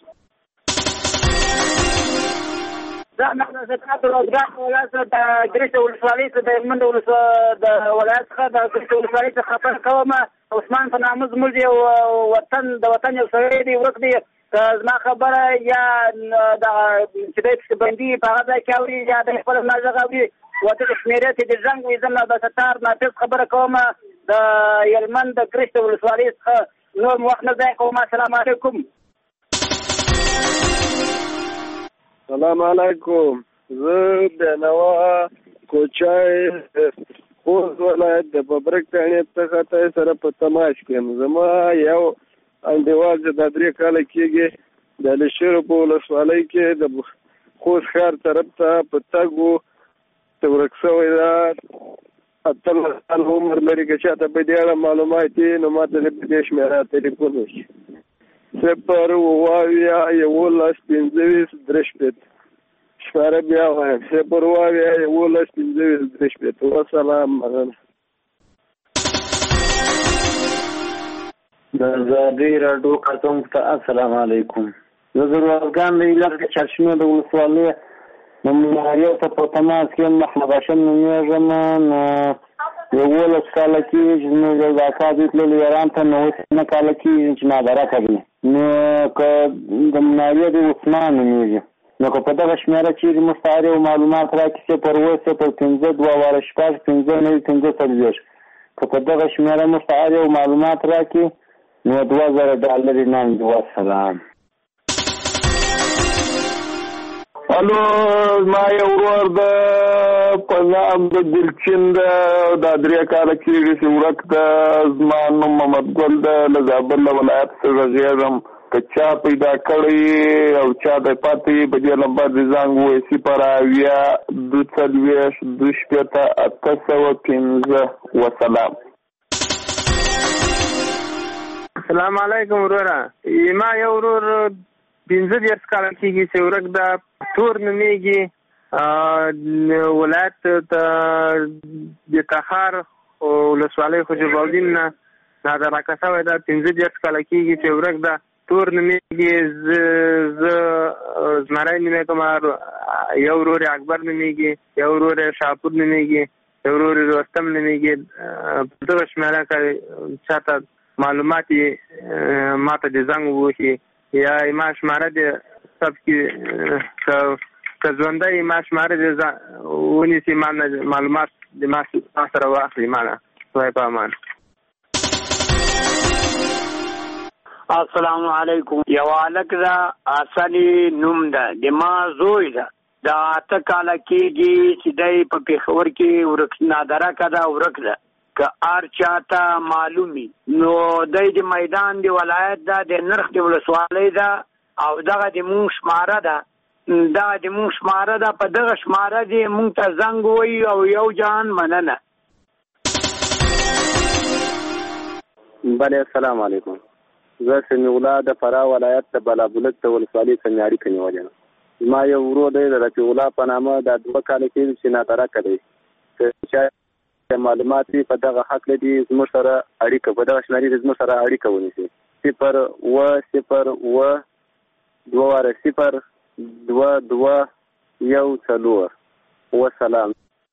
زه محمد صدقات روزګار ولایت د ګرشته ولسوالۍ څخه د هلمند د ولایت څخه د ګرشته ولسوالۍ څخه خبر کوم. عثمان په نامه زموږ یو وطن د وطن یو سړی دی ورک دی. زما خبره یا دغه چې دی پسې بندي په هغه ځای کې اوري یا د خپل زما غږ اوري وته د شمېرې چې د زنګ وي. زه عبدالستار نافظ خبره کوم د هلمند د ګرشته ولسوالۍ څخه. نور مو وخت نه ضایع کوم. السلام علیکم. سلام علیکم. زه د نوا کوچای خوست ولایت د ببرک تاڼې څخه تاسو سره په تماس کې یم. زما یو انډیوال چې د درې کاله کېږي د لشرو په ولسوالۍ کې د خوست ښار طرف ته په تګ و ته ورک شوی ده. اتلس کال عمر لري. که چاته په دې اړه معلومات وي نو ما ته د په دې شمېره تلیفون وکړي. صفر اووه اویا یولس پنځه ویشت درې شپېته. شماره بیا وایم صفر اووه اویا یولس پنځه ویشت درې شپېته. وسلام. مننه. د ازادۍ راډیو کارکوونکو ته السلام علیکم. زه د روزګان د ایلات چرشمې د ولسوالۍ د مناریو ته په تماس کې یم. محمد هاشم نومېږم. نو یولس کاله کېږي چې زموږ یو اکا دوی تللي ایران ته، نو اوس نه کاله کېږي چې نادرکه دی. نو که د مناریو د عثمان نومېږي، نو که په دغه شمېره چېرې موږ ته هر یو معلومات راکړي صفر اووه صفر پنځه دوه واره شپږ پنځه نوي پنځه څلوېښت، که په دغه شمېره موږ ته هر یو معلومات راکړي نو دوه زره ډالر انعام دی. وسلام. الو ما یو ورور د په نام د ګلچین د درې کاله کېږي چې ورک ده. زما نوم محمد ګل ده. له زابل ولایت څخه غږېږم. که چا پیدا کړی او چا د پاتې په دې نمبر د زنګ ووایي صفر اویا دوه څلوېښت دوه شپېته اته سوه پنځه. وسلام. السلام علیکم وروره. ما یو ورور پنځه دېرش کاله کېږي چې ورک ده. تور نومېږي. ولایت د تخار ولسوالۍ خجربالدین نه نادرکه شوی ده. پنځه دېرش کاله کېږي چې ورک ده. تور نومېږي. زه زمری نومېږم. یو ورور اکبر نومېږي. یو ورور شاپور نومېږي. یو ورور رستم نومېږي. په دغه شمېره که چاته معلومات یې ما ته د زنګ ووهي یا ما شماره د سب کې که ژوندی ما شماره د ونیسي ما معلومات د ما سره واخلي. ما نه خدای په امان. السلام علیکم. یو هلک ده حسني نوم ده. د ما زوی ده. د اته کاله کېږي چې دی په پېښور کې ورک نادرکه ده ورک ده. که هر چاته معلومي نو دی د میدان د ولایت ده د نرخ د ولسوالۍ ده او دغه د مونږ شماره ده. دغه د مونږ شماره ده. په دغه شماره دې مونږ ته زنګ ووایي او یو جان مننه. بله السلام علیکم. زه سمیع الله د فراه ولایت د بلابلک د ولسوالۍ څخه اړیکه نیولې یم. زما یو ورور دی د رفیع الله په نامه د دوه کاله کېږي چې نادرکه دی. که معلومات په دغه حق لري زموږ سره اړیکه په دغه شمېرې زموږ سره اړیکه ونیسي. صفر اووه صفر اووه دوه واره صفر دوه دوه یو څلور وسلام.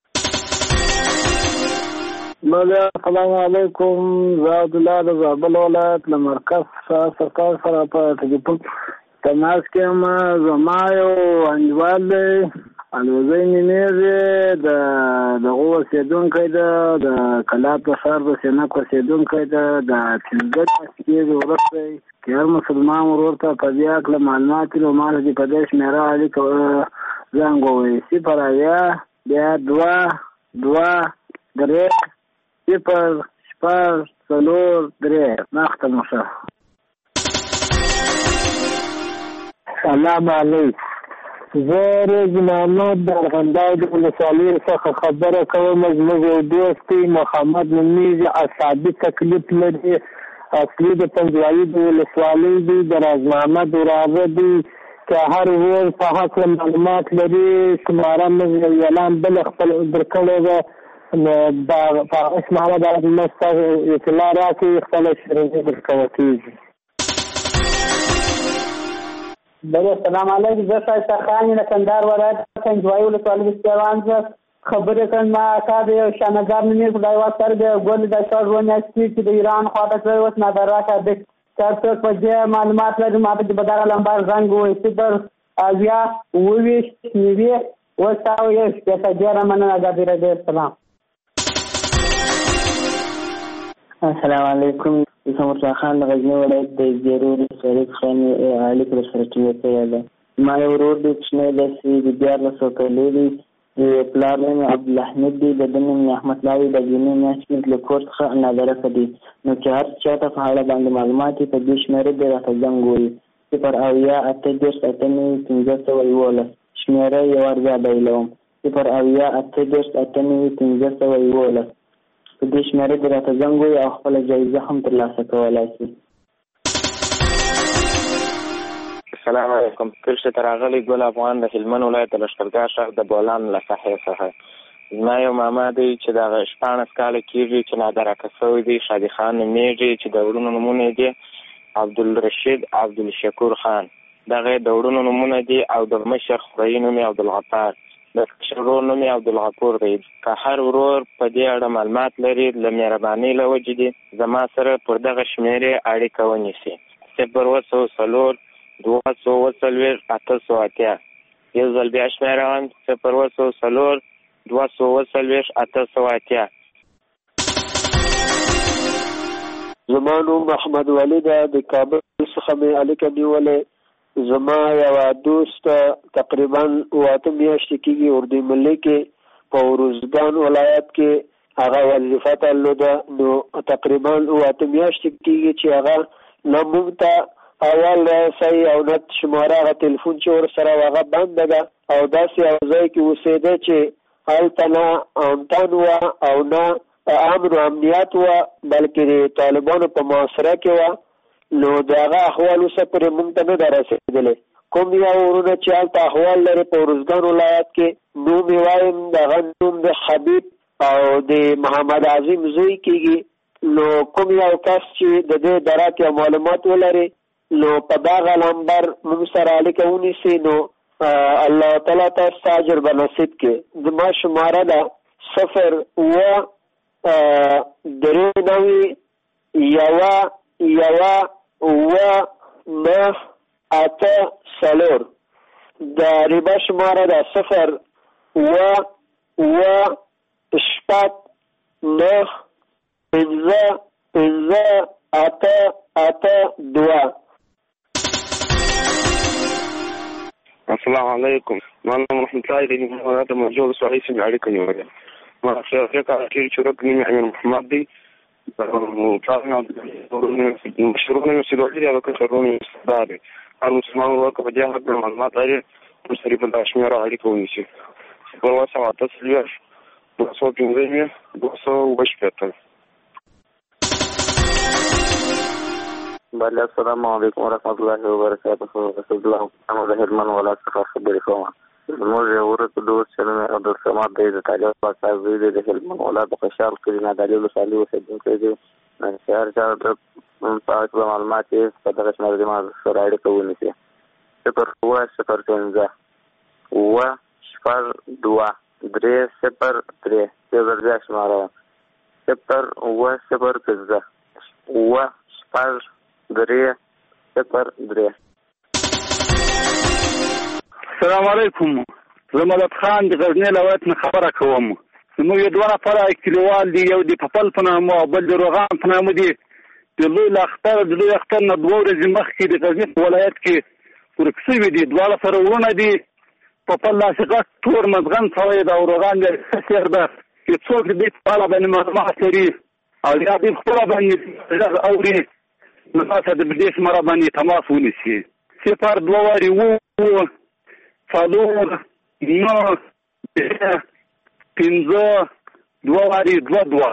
بله السلام علیکم. زه عبدالله د زابل ولایت له مرکز سرکار سره په ټلیفون تماس کې یم. زما یو انډیوال دی، الوزی نومیږي، د دغه اوسېدونکی ده، د کلات په ښار د سینک اوسېدونکی ده، د پنځه میاشتې وروسته که هر مسلمان ورور ته په دې هکله معلومات وي نو ما ته دې په دې شمېره اړیکه زنګ ووایي: صفر اویا بیا دوه دوه درې صفر شپږ څلور درې. مخته مو ښه. سلام علیکم. زه رز محمد د ارغنداو د ولسوالۍ څخه خبره کوم. زموږ یو دوست دی محمد نومیږي، اعصابي تکلیف لري، اصلي د پنجوایي د ولسوالۍ دی، د راز محمد وراره دی. که هر ورور په هکله معلومات لري شماره موږ یو اعلان بل خپل درکړی ده، نو په هغه شماره باید موږ ته اطلاع راکړي، خپله شرنجي درکوه کېږي. بله السلام علیکم. زه ښایسته خان یم، د کندهار ولایت پنجوایي ولسوالۍ د سیوان زه خبرې کوم. ما اکا د یو شانګار نومېږي، خدای واسطه د ګل د شپږ اووه میاشتې چې د ایران خواته تللی، اوس نادراکه دی. که هر څوک په دې معلومات لري ما ته په دغه لمبر زنګ ووایي: صفر اویا اووه ویشت نوي اوه سوه یو شپېته. ډېره مننه. ازادي راډیو. السلام. السلام علیکم. زه مرتضی خان د غزني ولایت د زیرو ولسوالۍ څخه یم. اړیکه درسره ټینګه ده. ما یو ورور دی کوچنی داسې د دیارلسو کالو دی، د پلار نوم یې عبدالحمید دی، د ده نوم یې احمدالله دی، د جنۍ میاشتې له کور څخه نادرکه دی. نو چې هر چا ته په اړه باندې معلومات وي په دې شمېره دې راته زنګ ووایي: صفر اویا اته دېرش اته نوي پنځه سوه یولس. شمېره یو وار بیا بایلوم: صفر اویا اته دېرش اته نوي پنځه سوه یولس. په دې شمېره دې راته زنګ ووایي او خپله جایزه هم ترلاسه کولی شي. السلام علیکم. کرښې ته راغلی ګل افغان د هلمند ولایت د لښکرګاه ښار د بولان له ساحې څخه. زما یو ماما دی چې دغه شپاړس کاله کېږي چې نادرکه شوی دی، شادي خان نومېږي، چې د وروڼو نومونه دي عبدالرشید، عبدالشکور خان. دغه د وروڼو نومونه دي او د مشر خوريي نوم یې عبدالغفار، د کشر ورور نوم یې عبدالغفور دی. که هر ورور په دې اړه معلومات لري له مهربانۍ له وجې دي زما سره پر دغه شمېرې اړیکه ونیسي: صفر اووه سوه څلور دوه سوه اووه څلوېښت اته سوه اتیا. یو ځل بیا شمېره وایم: صفر اووه سوه څلور دوه سوه اووه څلوېښت اته سوه اتیا. زما نوم محمد ولی ده، د کابل څخه مې اړیکه نیولې. زما یوه دوست تقریبا اوه اته میاشتې کېږي اردو ملي کې په اروزګان ولایت کې هغه وظیفه درلوده. نو تقریبا اوه اته میاشتې کېږي چې هغه نه موږ ته اول راسي او نه شماره هغه تلیفون چې ورسره هغه بنده ده او داسې یو ځای کې اوسېده چې هلته نه امتن وه او نه امن و امنیت وه، بلکې د طالبانو په معاصره کې وه. نو د هغه احوال اوسه پرې موږ ته نه ده رسېدلی. کوم یو ورونه چې هلته احوال لري په اروزګان ولایت کې، نوم یې وایم د هغه نوم د حبیب او د محمد عظیم زوی کېږي. نو کوم یو کس چې د دې درک یا معلومات ولري نو په دغه نمبر موږ سره اړیکه ونیسي، نو الله تعالی تاسو ته اجر به نصیب کړي. زما شماره ده صفر اووه درې نوي یوه یوه اووه نهه اته څلور. د ریبه شماره ده صفر اووه اووه شپږ نهه پنځه پنځه اته اته دوه. السلام علیکم. ما نوم رحمت الله دی، ما د موجود سوالي سم اړیکه نیولې. ما خپل افریقا کې چورک نیم امیر محمد دی، او تاسو نو مشروع نه سیدو دی او کښرونه ستاره. هر مسلمان ورکه په دې حق معلومات لري چې سری په داشمیر اړیکه ونیسي. په واسه تاسو لږ دوه سوه پنځه دوه سوه وشپږ. بله السلام علیکم ورحمت الله وبرکاته. رسول الله محمد هلمند ولایت څخه خبرې کوم. زموږ یو ورته دوست چې نوم یې عبدالصمد دی، د طالب پاچا زوی دی، د هلمند ولایت د خوشحال کلي نادعلي ولسوالۍ اوسېدونکی دی. چې هر چا د په اړه معلومات یې په دغه شمېره زما سره اړیکه ونیسي: صفر اووه صفر پنځه اووه شپږ دوه درې صفر درې یو ځل بیا شماره صفر اووه صفر پنځه اووه شپږ درې صفر درې. السلام علیکم. زه مدد خان د غزني ولایت نه خبره کوم. زموږ یو دوه نفره کلیوال دي، یو د پپل په نامه او بل د روغان په نامه دي. د لوی اختر د لوی اختر نه دوه ورځې مخکې د غزني په ولایت کې ورک شوي دي. دواړه سره ورونه دي. پپل داسې غټ تور مزغن سړی ده او روغان د سیر ده چې څوک د دې په اړه باندې معلومات لري او یا دې خپله باندې غږ اوري نو تاسو د دې شماره باندې تماس ونیسي. صفر دوه وارې اووه څلور نهه درې پنځه دوه وارې دوه دوه.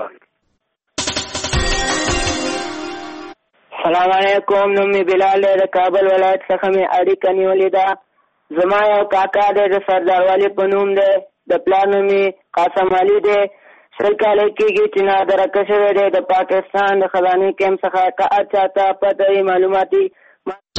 السلام علیکم. نوم مې بلال دی. د کابل ولایت څخه مې اړیکه نیولې ده. زما یو کاکا دی د سردار والي په نوم دی. د پلار نوم یې قاسم علي دی. سل کاله کېږي چې نادرکه شوی دی. د پاکستان د خزانې کیمپ څخه که هر چاته پته وي معلوماتي